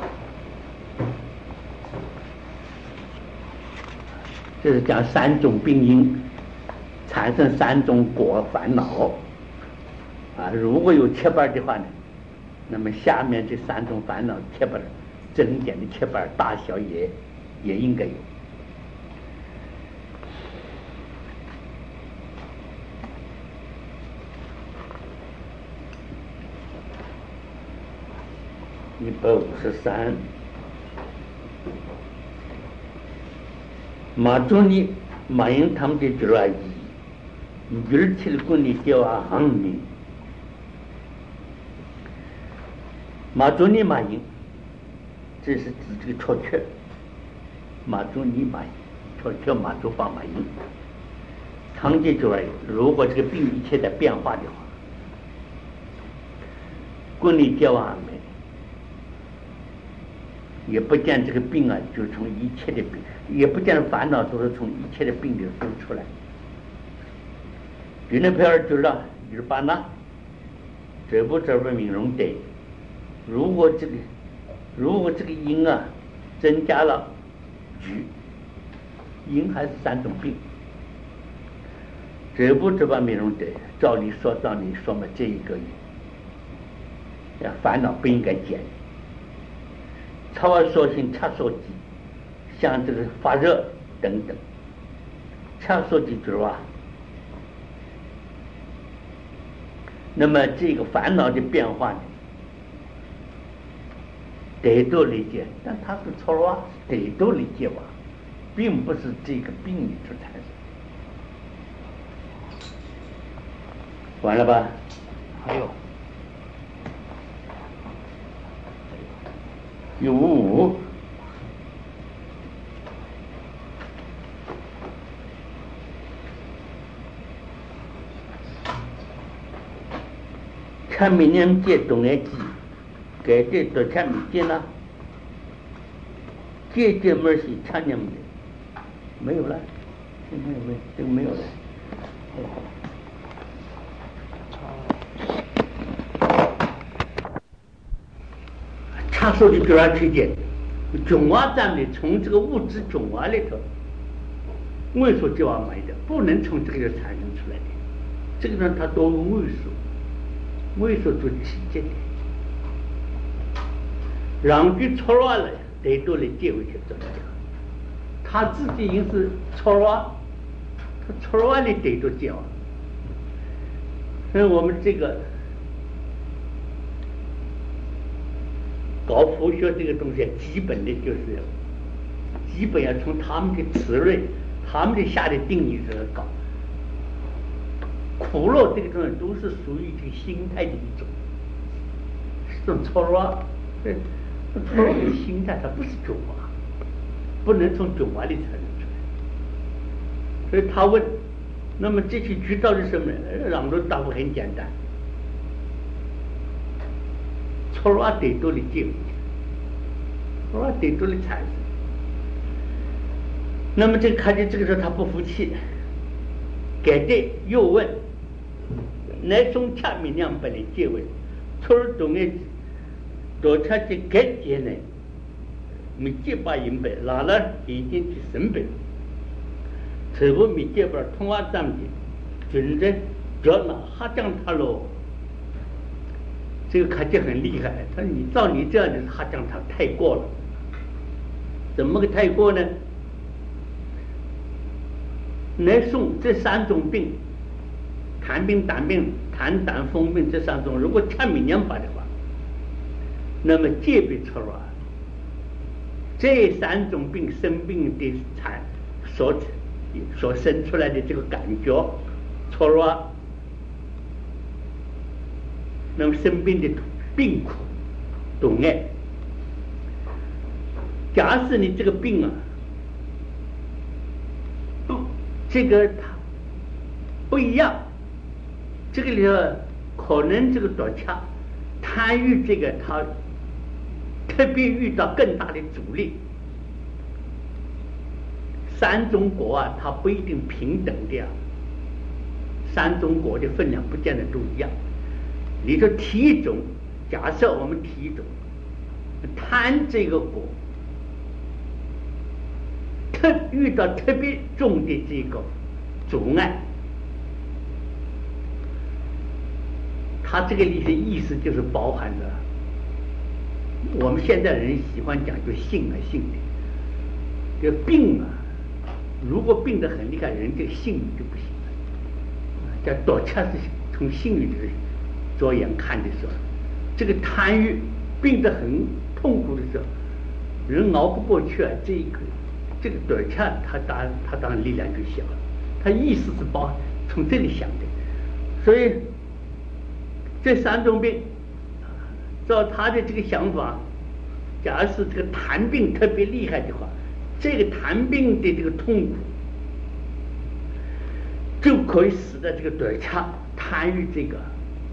这是讲3种病因产生3种果烦恼啊。如果有切板的话呢，那么下面这3种烦恼切板增减的切板大小也应该有。153，马中尼马英他们的主要女体的管理叫啊行名，马中尼马英，这是指这个绰缺，马中尼马英，绰缺马中放马英，常见主要如果这个病一切在变化的话，管理叫啊没。也不见这个病啊，就从一切的病，也不见烦恼都是从一切的病里生出来。就那片儿就了，就是把那这边名容得，如果这个因啊增加了局，因还是3种病，这边名容得，照理说嘛，这一个烦恼不应该减。超而说性差所及，像这个发热等等，差所及之外，那么这个烦恼的变化呢，得都理解，但它是错啊，得都理解吧，并不是这个病理所产生。完了吧？ 还有。 有看明年节东来记，给这多看明节呢？节门是看年的，没有了，这个没有了。他说的主要推荐中华站里从这个物质中华里头，为什么就要买的，不能从这个产生出来的。 这个人他多用为数做起节的，让句错乱了，得多来结尾去怎么讲？他自己应是错乱，他错乱的得多讲。所以我们这个搞佛学这个东西，基本的就是基本要从他们的词汇、他们的下的定义上搞。苦乐这个东西都是属于这个心态的一种，是种错乱。错乱的心态，它不是种啊，不能从种啊里才能出来。所以他问，那么这些句到底什么呢？朗读答复很简单，错乱得多的境界，错乱得多的产生。那么这个看见这个时候他不服气，改对又问，乃从前面两百里结尾，错而懂的多差的改结呢，没结把银白，拿了已经去审本，这不没结把通话站的，准在叫那哈将他喽。这个看起很厉害，他说你照你这样的哈将他太过了，怎么个太过呢？来送这三种病，痰病、胆病、痰胆风病这三种，如果前面两把的话，那么戒备错乱，这三种病生病的产所生出来的这个感觉错乱，那么生病的病苦懂爱。假使你这个病啊，这个它不一样，这个里头可能这个躲恰贪欲这个它特别遇到更大的阻力。三种果啊，它不一定平等的呀，三种果的分量不见得都一样。里头提一种，假设我们提一种贪这个果，遇到特别重的这个阻碍，它这个里的意思就是包含着我们现在人喜欢讲究性啊性的，这个病啊，如果病得很厉害，人这个性欲就不行了。叫躲恰是从性欲的着眼看的时候，这个贪欲病得很痛苦的时候，人熬不过去啊，这个躲恰他当然力量就小了。他意思是从这里想的，所以这三种病，照他的这个想法，假如是这个痰病特别厉害的话，这个痰病的这个痛苦，就可以使得这个躲恰贪欲这个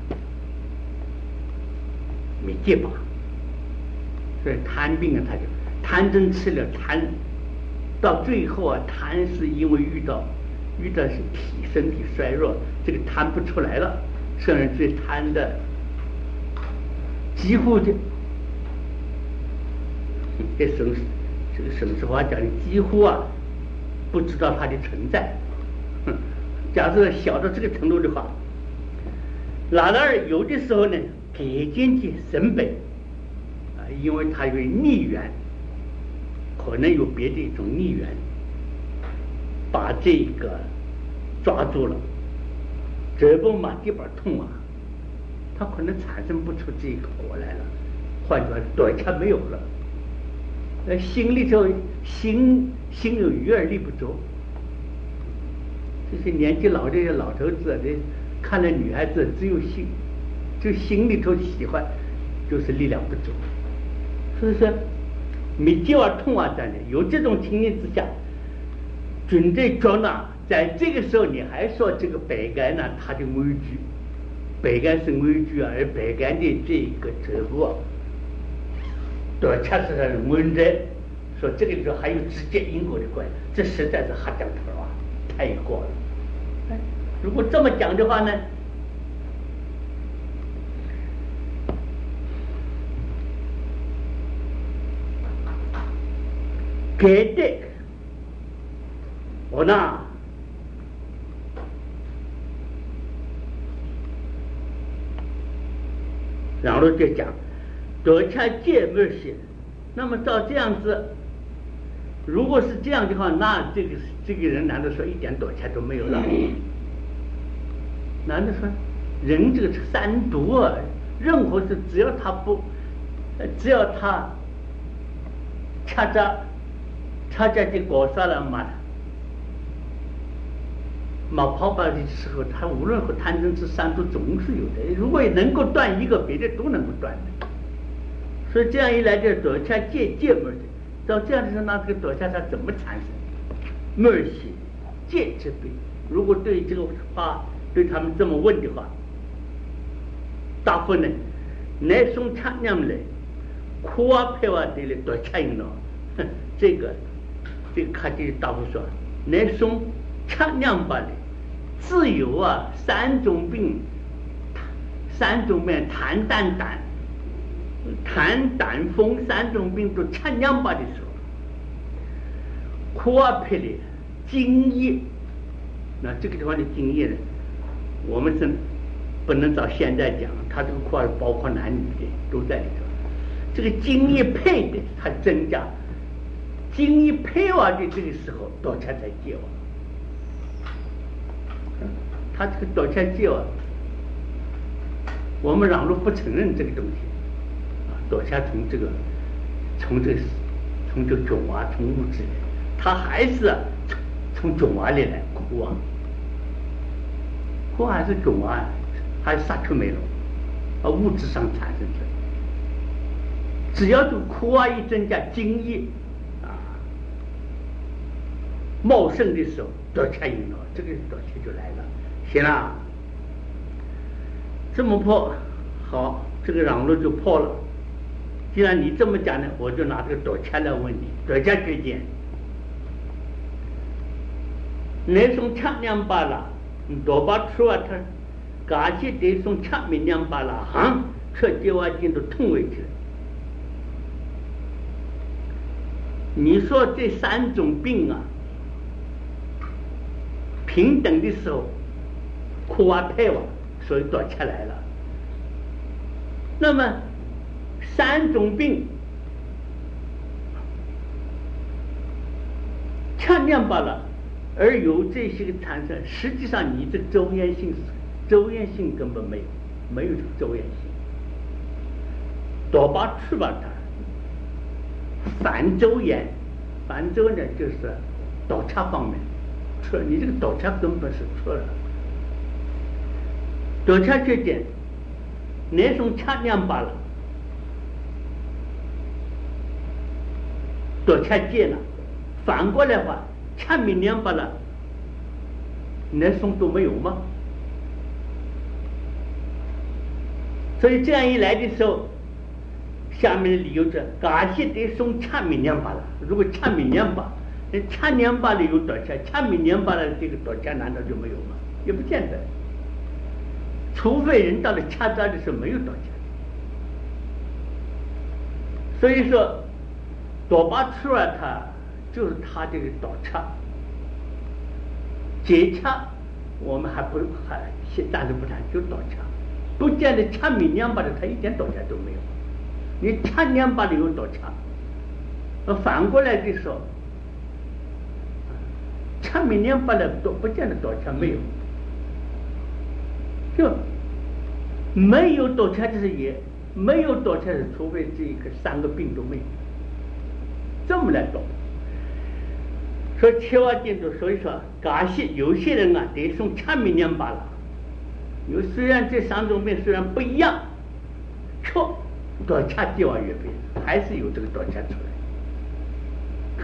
没戒吧。所以贪病啊，他就贪真吃了贪，到最后啊，贪是因为遇到身体衰弱，这个贪不出来了，甚至最贪的几乎就这个省事话讲的几乎啊不知道它的存在。假设小到这个程度的话，哪有的时候呢，给进去审本啊，因为它有逆缘，可能有别的一种逆缘，把这个抓住了，这不嘛地板痛啊，它可能产生不出这个果来了。换句话说，躲恰没有了，心里头心有余而力不足。这些年纪老的老头子的看到女孩子，只有心里头喜欢，就是力量不足。所以说没劲啊痛啊，在呢，有这种情形之下，准备着呢，在这个时候你还说这个白干呢，它的危惧，白干是危惧啊，而白干的这个折磨，对，确实是问题。说这个里头还有直接因果的关系，这实在是瞎讲头啊，太过了。如果这么讲的话呢，给的我呢然后就讲躲恰借没写。那么照这样子，如果是这样的话，那这个人难道说一点躲恰都没有了？难道说人这个三毒啊，任何事只要他恰着的搞啥了嘛？冒泡泡的时候，他无论和贪嗔痴三毒总是有的。如果能够断一个，别的都能够断的。所以这样一来，就躲恰借没的。照这样的说，那这个躲恰它怎么产生？没系借之辈，如果对这个话对他们这么问的话，答复呢？乃送恰娘来，苦啊配哇的来躲恰应了。这个看这答复说，乃送恰娘吧的。自由啊，三种病，痰胆风三种病都恰娘吧的时候，苦啊配的精液，那这个地方的精液呢，我们是不能照现在讲，它这个苦啊包括男女的都在里头。这个精液配的它增加，精液配完的这个时候，躲恰才戒完。他这个躲恰戒啊，我们让路不承认这个东西啊，躲恰从这个种啊，从物质，他还是从种啊里来苦啊，苦还是种啊，还是杀出没了物质上产生的。只要这苦啊一增加，精液茂盛的时候，躲恰引了，这个躲恰就来了。行了，这么破好，这个嚷路就破了。既然你这么讲呢，我就拿这个躲恰来问你，躲恰决见。那送恰娘巴了，躲把出啊他，感谢得送恰没娘巴了，彻接话进都痛为去了。你说这三种病啊，平等的时候。苦啊配哇，所以躲恰来了。那么三种病恰娘罢了，而有这些个产生，实际上你这周延性根本没有这个周延性。躲把去吧它反周延呢就是躲恰方面错，你这个躲恰根本是错了。躲恰缺点，那种恰娘罢了，躲恰戒了。反过来话，恰没娘罢了，那种都没有吗？所以这样一来的时候，下面的理由是：感谢得送恰没娘罢了。如果恰没娘罢，那恰娘罢了有躲恰，恰没娘罢了这个躲恰难道就没有吗？也不见得。除非人到了恰扎的时候没有躲恰，所以说躲把出来，它就是它这个躲恰解恰，我们暂时不谈，就躲恰，不见得恰米娘巴的它一点躲恰都没有。你恰娘巴里有躲恰，反过来的时候，恰米娘巴的都不见得躲恰没有。就没有躲恰就是也没有躲恰是，除非这个三个病都没有，这么来懂。说切瓦进度，所以说感谢有些人啊得送恰米娘罢了。虽然这三种病虽然不一样，却躲恰地往越病还是有这个躲恰出来。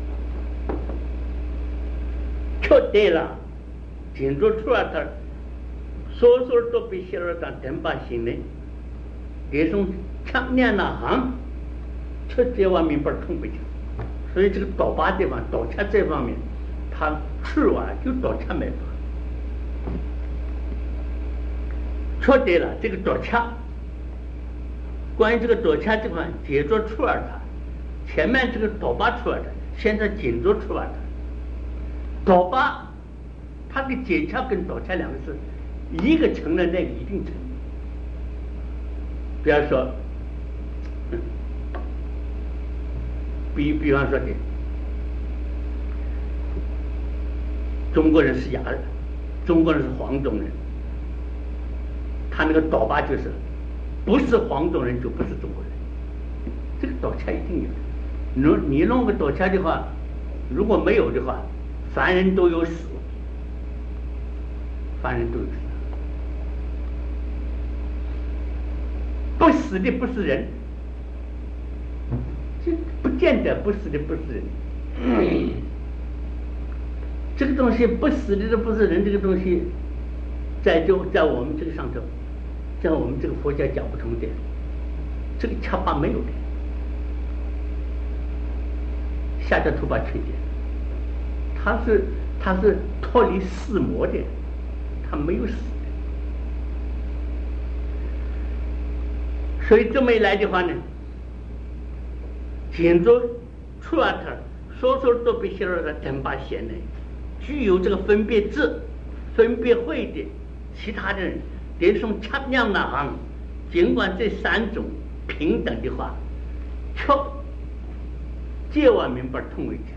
却对了，紧着出来他。所都被写了当等把心呢，这种常年那行，却这方面不通不清，所以这个倒把地方倒恰这方面，他吃完就倒恰没法。说对了，这个倒恰，关于这个倒恰这块，解着出二它，前面这个倒把出二它，现在紧着出二它，倒把，它的解恰跟倒恰两个字。一个成了，那个一定成。 比方说，比方说的，中国人是哑人，中国人是黄种人，他那个倒把就是，不是黄种人就不是中国人，这个倒恰一定有。你弄个倒恰的话，如果没有的话，凡人都有死，凡人都有死，不死的不是人，这不见得不死的不是人。这个东西不死的不是人，这个东西在我们这个上头，在我们这个佛家讲不通的，这个恰巴没有的，下家图巴缺点，他是脱离四魔的，他没有死的，所以这么一来的话呢，简着出啊他说都被写了真把显呢。具有这个分别智、分别慧的其他的人，连从恰样那行，尽管这三种平等的话，却借完明白通为起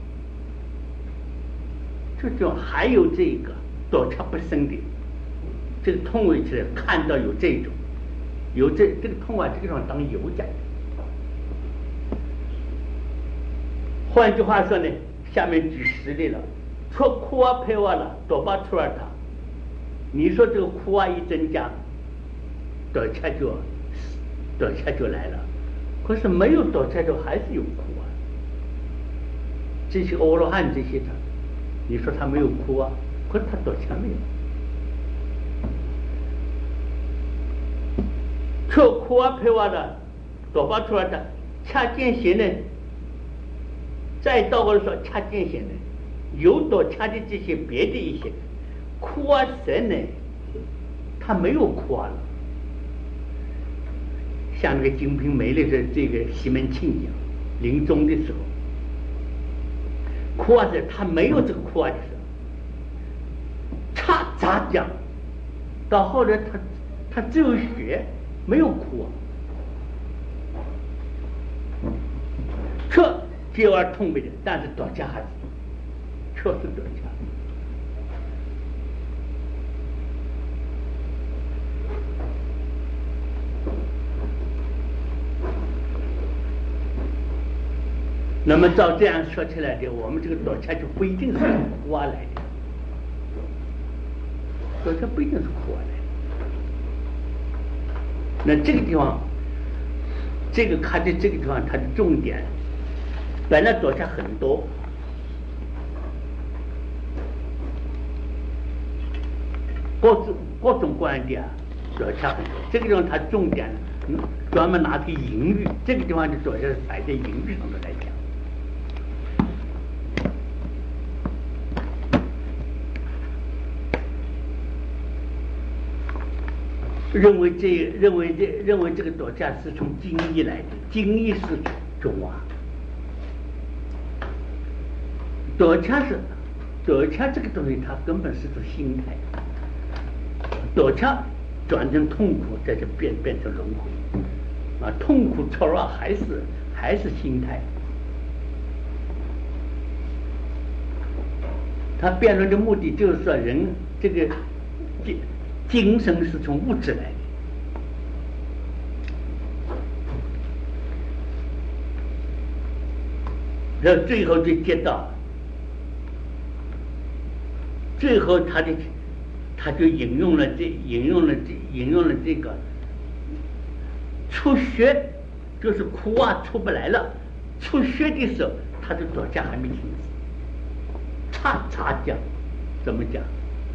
来，这就还有这个多恰不生的，这个通为起来，看到有这种，有这个通啊，这个地方当有讲的。换句话说呢，下面举实例了。说苦啊配完了，多把出来他，你说这个苦啊一增加，倒恰就来了。可是没有倒恰就还是有苦啊。这些阿罗汉这些他，你说他没有苦啊，可是他倒恰没有。说苦啊配完了，多把出来的，恰见贤呢，再到我说恰见贤呢。有多恰的这些别的一些苦啊神呢，他没有苦啊了，像那个《金瓶梅》里的这个西门庆一样，临终的时候，苦啊神他没有这个苦啊的时候，咋讲？到后来他只有血，没有苦啊，这接而痛没的，但是到家还是。确实得强。那么照这样说起来的，我们这个躲恰就不一定是苦啊来的，躲恰不一定是苦啊来的。那这个地方，这个看的这个地方，它的重点，本来躲恰很多。各种观点躲恰很多，这个地方它重点专门拿去隐喻，这个地方就主要是摆在隐喻上头来讲。认为这个躲恰是从经义来的，经义是中啊，躲恰这个东西，它根本是种心态。躲恰转成痛苦，再就变成轮回啊！痛苦错乱还是心态。他辩论的目的就是说，人这个精神是从物质来的，然后最后就接到，最后他就引用了这个出血，就是苦啊出不来了，出血的时候，他的躲恰还没停止。叉讲，怎么讲？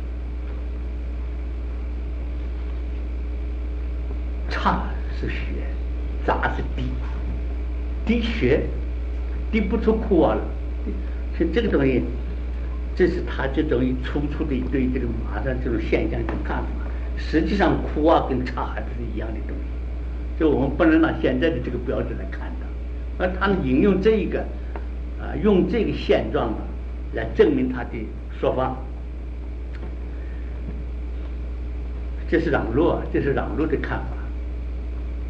叉是血，杂是滴血，滴不出苦啊了。所以这个东西。这是他这种粗的对这个马上这种现象的看法，实际上苦啊跟差还不是一样的东西，就我们不能拿现在的这个标准来看它，而他引用这一个用这个现状来证明他的说法，这是朗禄的看法。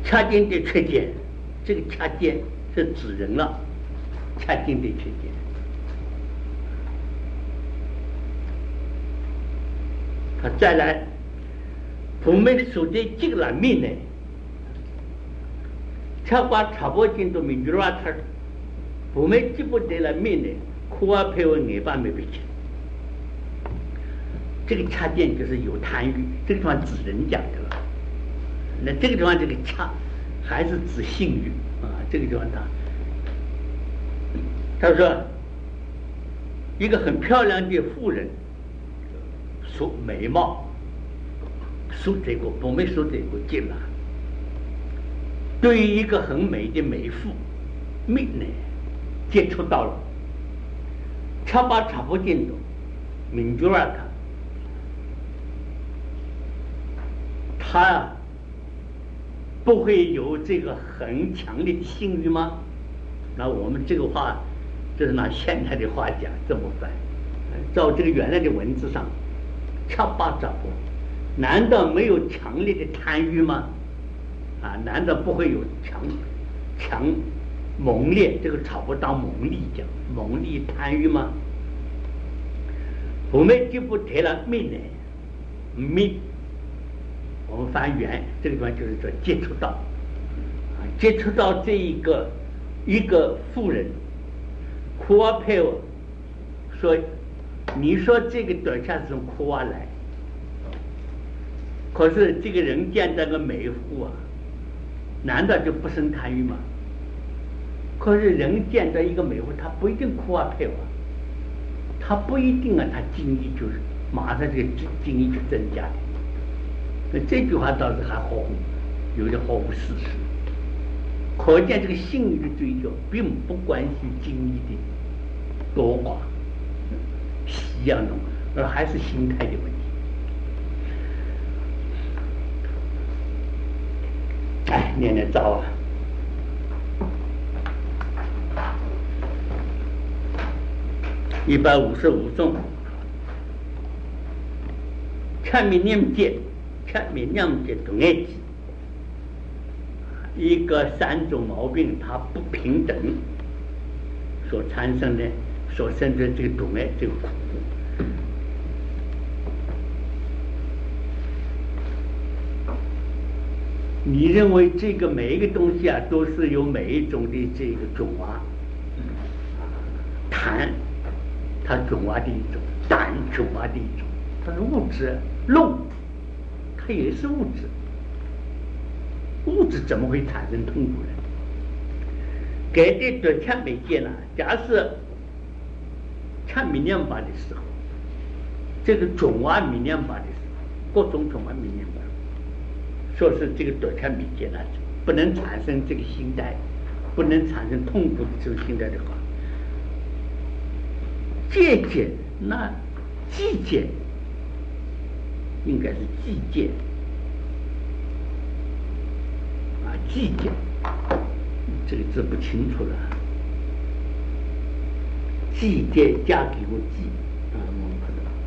恰近的缺见，这个恰见是指人了，恰近的缺见。他再来，不没说的这个人命呢，恰把差不多都民主化他，不没基本的了命呢，苦啊配为眼巴没被钱。这个恰见就是有贪欲，这个地方指人讲的了。那这个地方这个恰还是指性欲啊，这个地方他说一个很漂亮的妇人，说美貌，说这个不没说这个进了。对于一个很美的美妇命呢，接触到了，恰把差不进的民主儿他不会有这个很强烈的性欲吗？那我们这个话就是拿现在的话讲这么翻，照这个原来的文字上，恰巴扎波，难道没有强烈的贪欲吗？啊，难道不会有强猛烈？这个差不当猛烈讲，猛烈贪欲吗？我们就不提了命呢，命。我们翻原这个地方就是说接触到，接触到这一个妇人，苦啊配我说，你说这个短下是从苦啊来，可是这个人见到个美妇啊，难道就不生贪欲吗？可是人见到一个美妇，他不一定苦啊配我，他不一定啊，他精力就是马上这个精力就增加的。这句话倒是还合乎，有点合乎事实。可见这个性欲的追求，并不关系精力的多寡、喜样浓，而还是心态的问题。哎，念念糟啊！155种，看明念戒。明两节同爱记，一个3种毛病，它不平等所产生的，所生的这个同爱这个苦。你认为这个每一个东西啊，都是有每一种的这个种啊，痰，它种啊的一种，胆种啊的一种，它是物质漏。它也是物质，物质怎么会产生痛苦呢？给的多看没见了。假设看明两法的时候，这个种啊明两法的时候，各种种啊明两法，说是这个多看没见了，不能产生这个心态，不能产生痛苦的这种心态的话，戒戒那季节。应该是季节啊，季节这个字不清楚了。季节加给我季啊，我们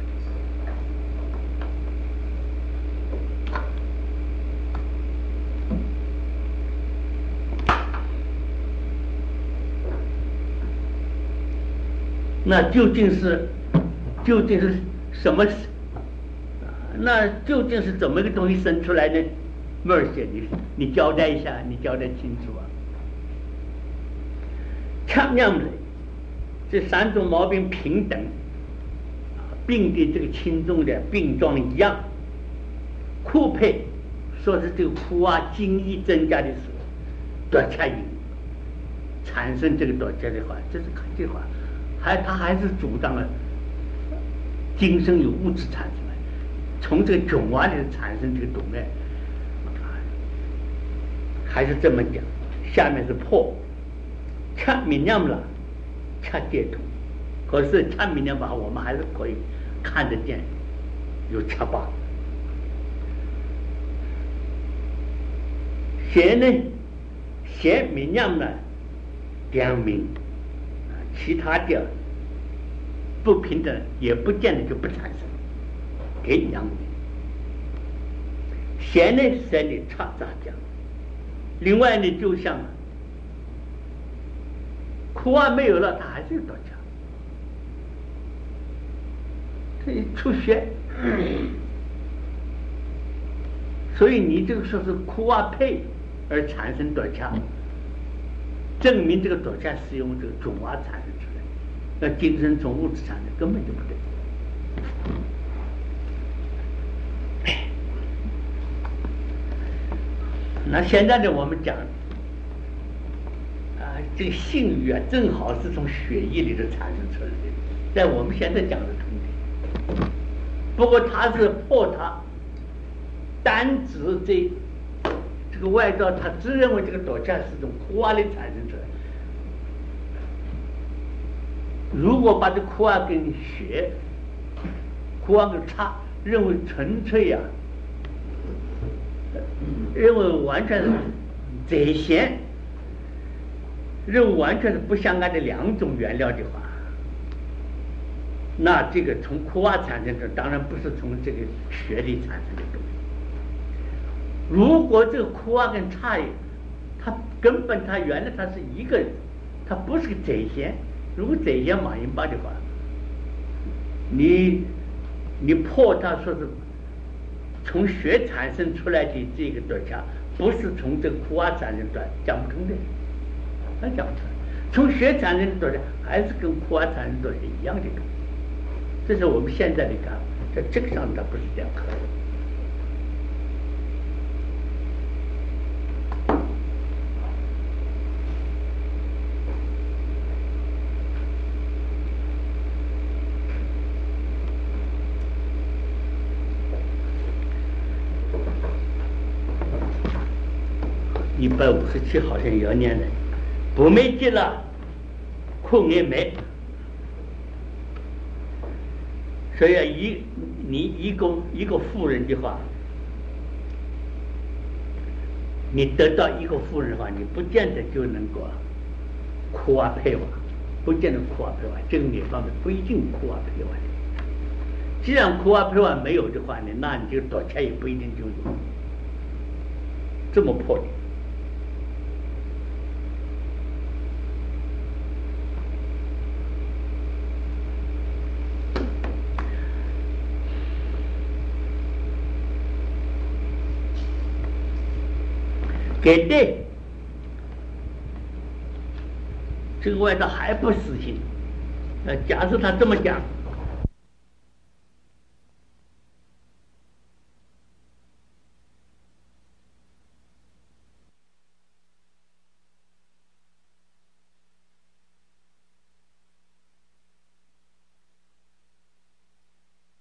那究竟是什么？那究竟是怎么个东西生出来呢？莫尔写你交代一下，你交代清楚啊。恰样的这3种毛病平等，病的这个轻重的病状一样。苦配说是这个苦啊，精力增加的时候，多恰饮产生这个多恰的话，这是这话，他还是主张了今生有物质产生。从这个种啊里产生这个懂爱，还是这么讲。下面是破，恰明亮了，恰戒土。可是恰明亮法，我们还是可以看得见，有恰巴。贤呢，贤明亮呢，两明，其他的不平等也不见得就不产生。给两名，贤呢是在你差咋讲， 另外呢，就像库瓦没有了，它还是有夺家，可以出血。所以你这个说是库瓦配而产生夺家，证明这个夺家是用这个种蛙产生出来，那精神从物质产生根本就不对。那现在呢，我们讲这个性欲正好是从血液里头产生出来的，在我们现在讲的通体。不过他是破它，单指这个外道，他只认为这个躲架是从库瓦里产生出来。如果把这库瓦跟血、库瓦跟茶认为纯粹认为完全是这些，认为完全是不相干的两种原料的话，那这个从库瓦产生的当然不是从这个血里产生的东西。如果这个库瓦跟茶叶，它根本它原来它是一个，它不是个贼仙。如果贼仙马英巴的话，你破它说是从血产生出来的这个短掐，不是从这个库瓦产生出来，讲不通的，那讲不通。从血产生的短掐还是跟库瓦产生的短掐一样的东西，这是我们现在的看法，在这个上它不是这样看的。157好像也要念的，不没劲了，空也没。所以你一个富人的话，你得到一个富人的话，你不见得就能够库瓦配瓦，不见得库瓦配瓦，这个你方面不一定库瓦配瓦的。既然库瓦配瓦没有的话呢，那你就躲起来也不一定就有，这么破的。给对，这个外道还不死心。假设他这么讲，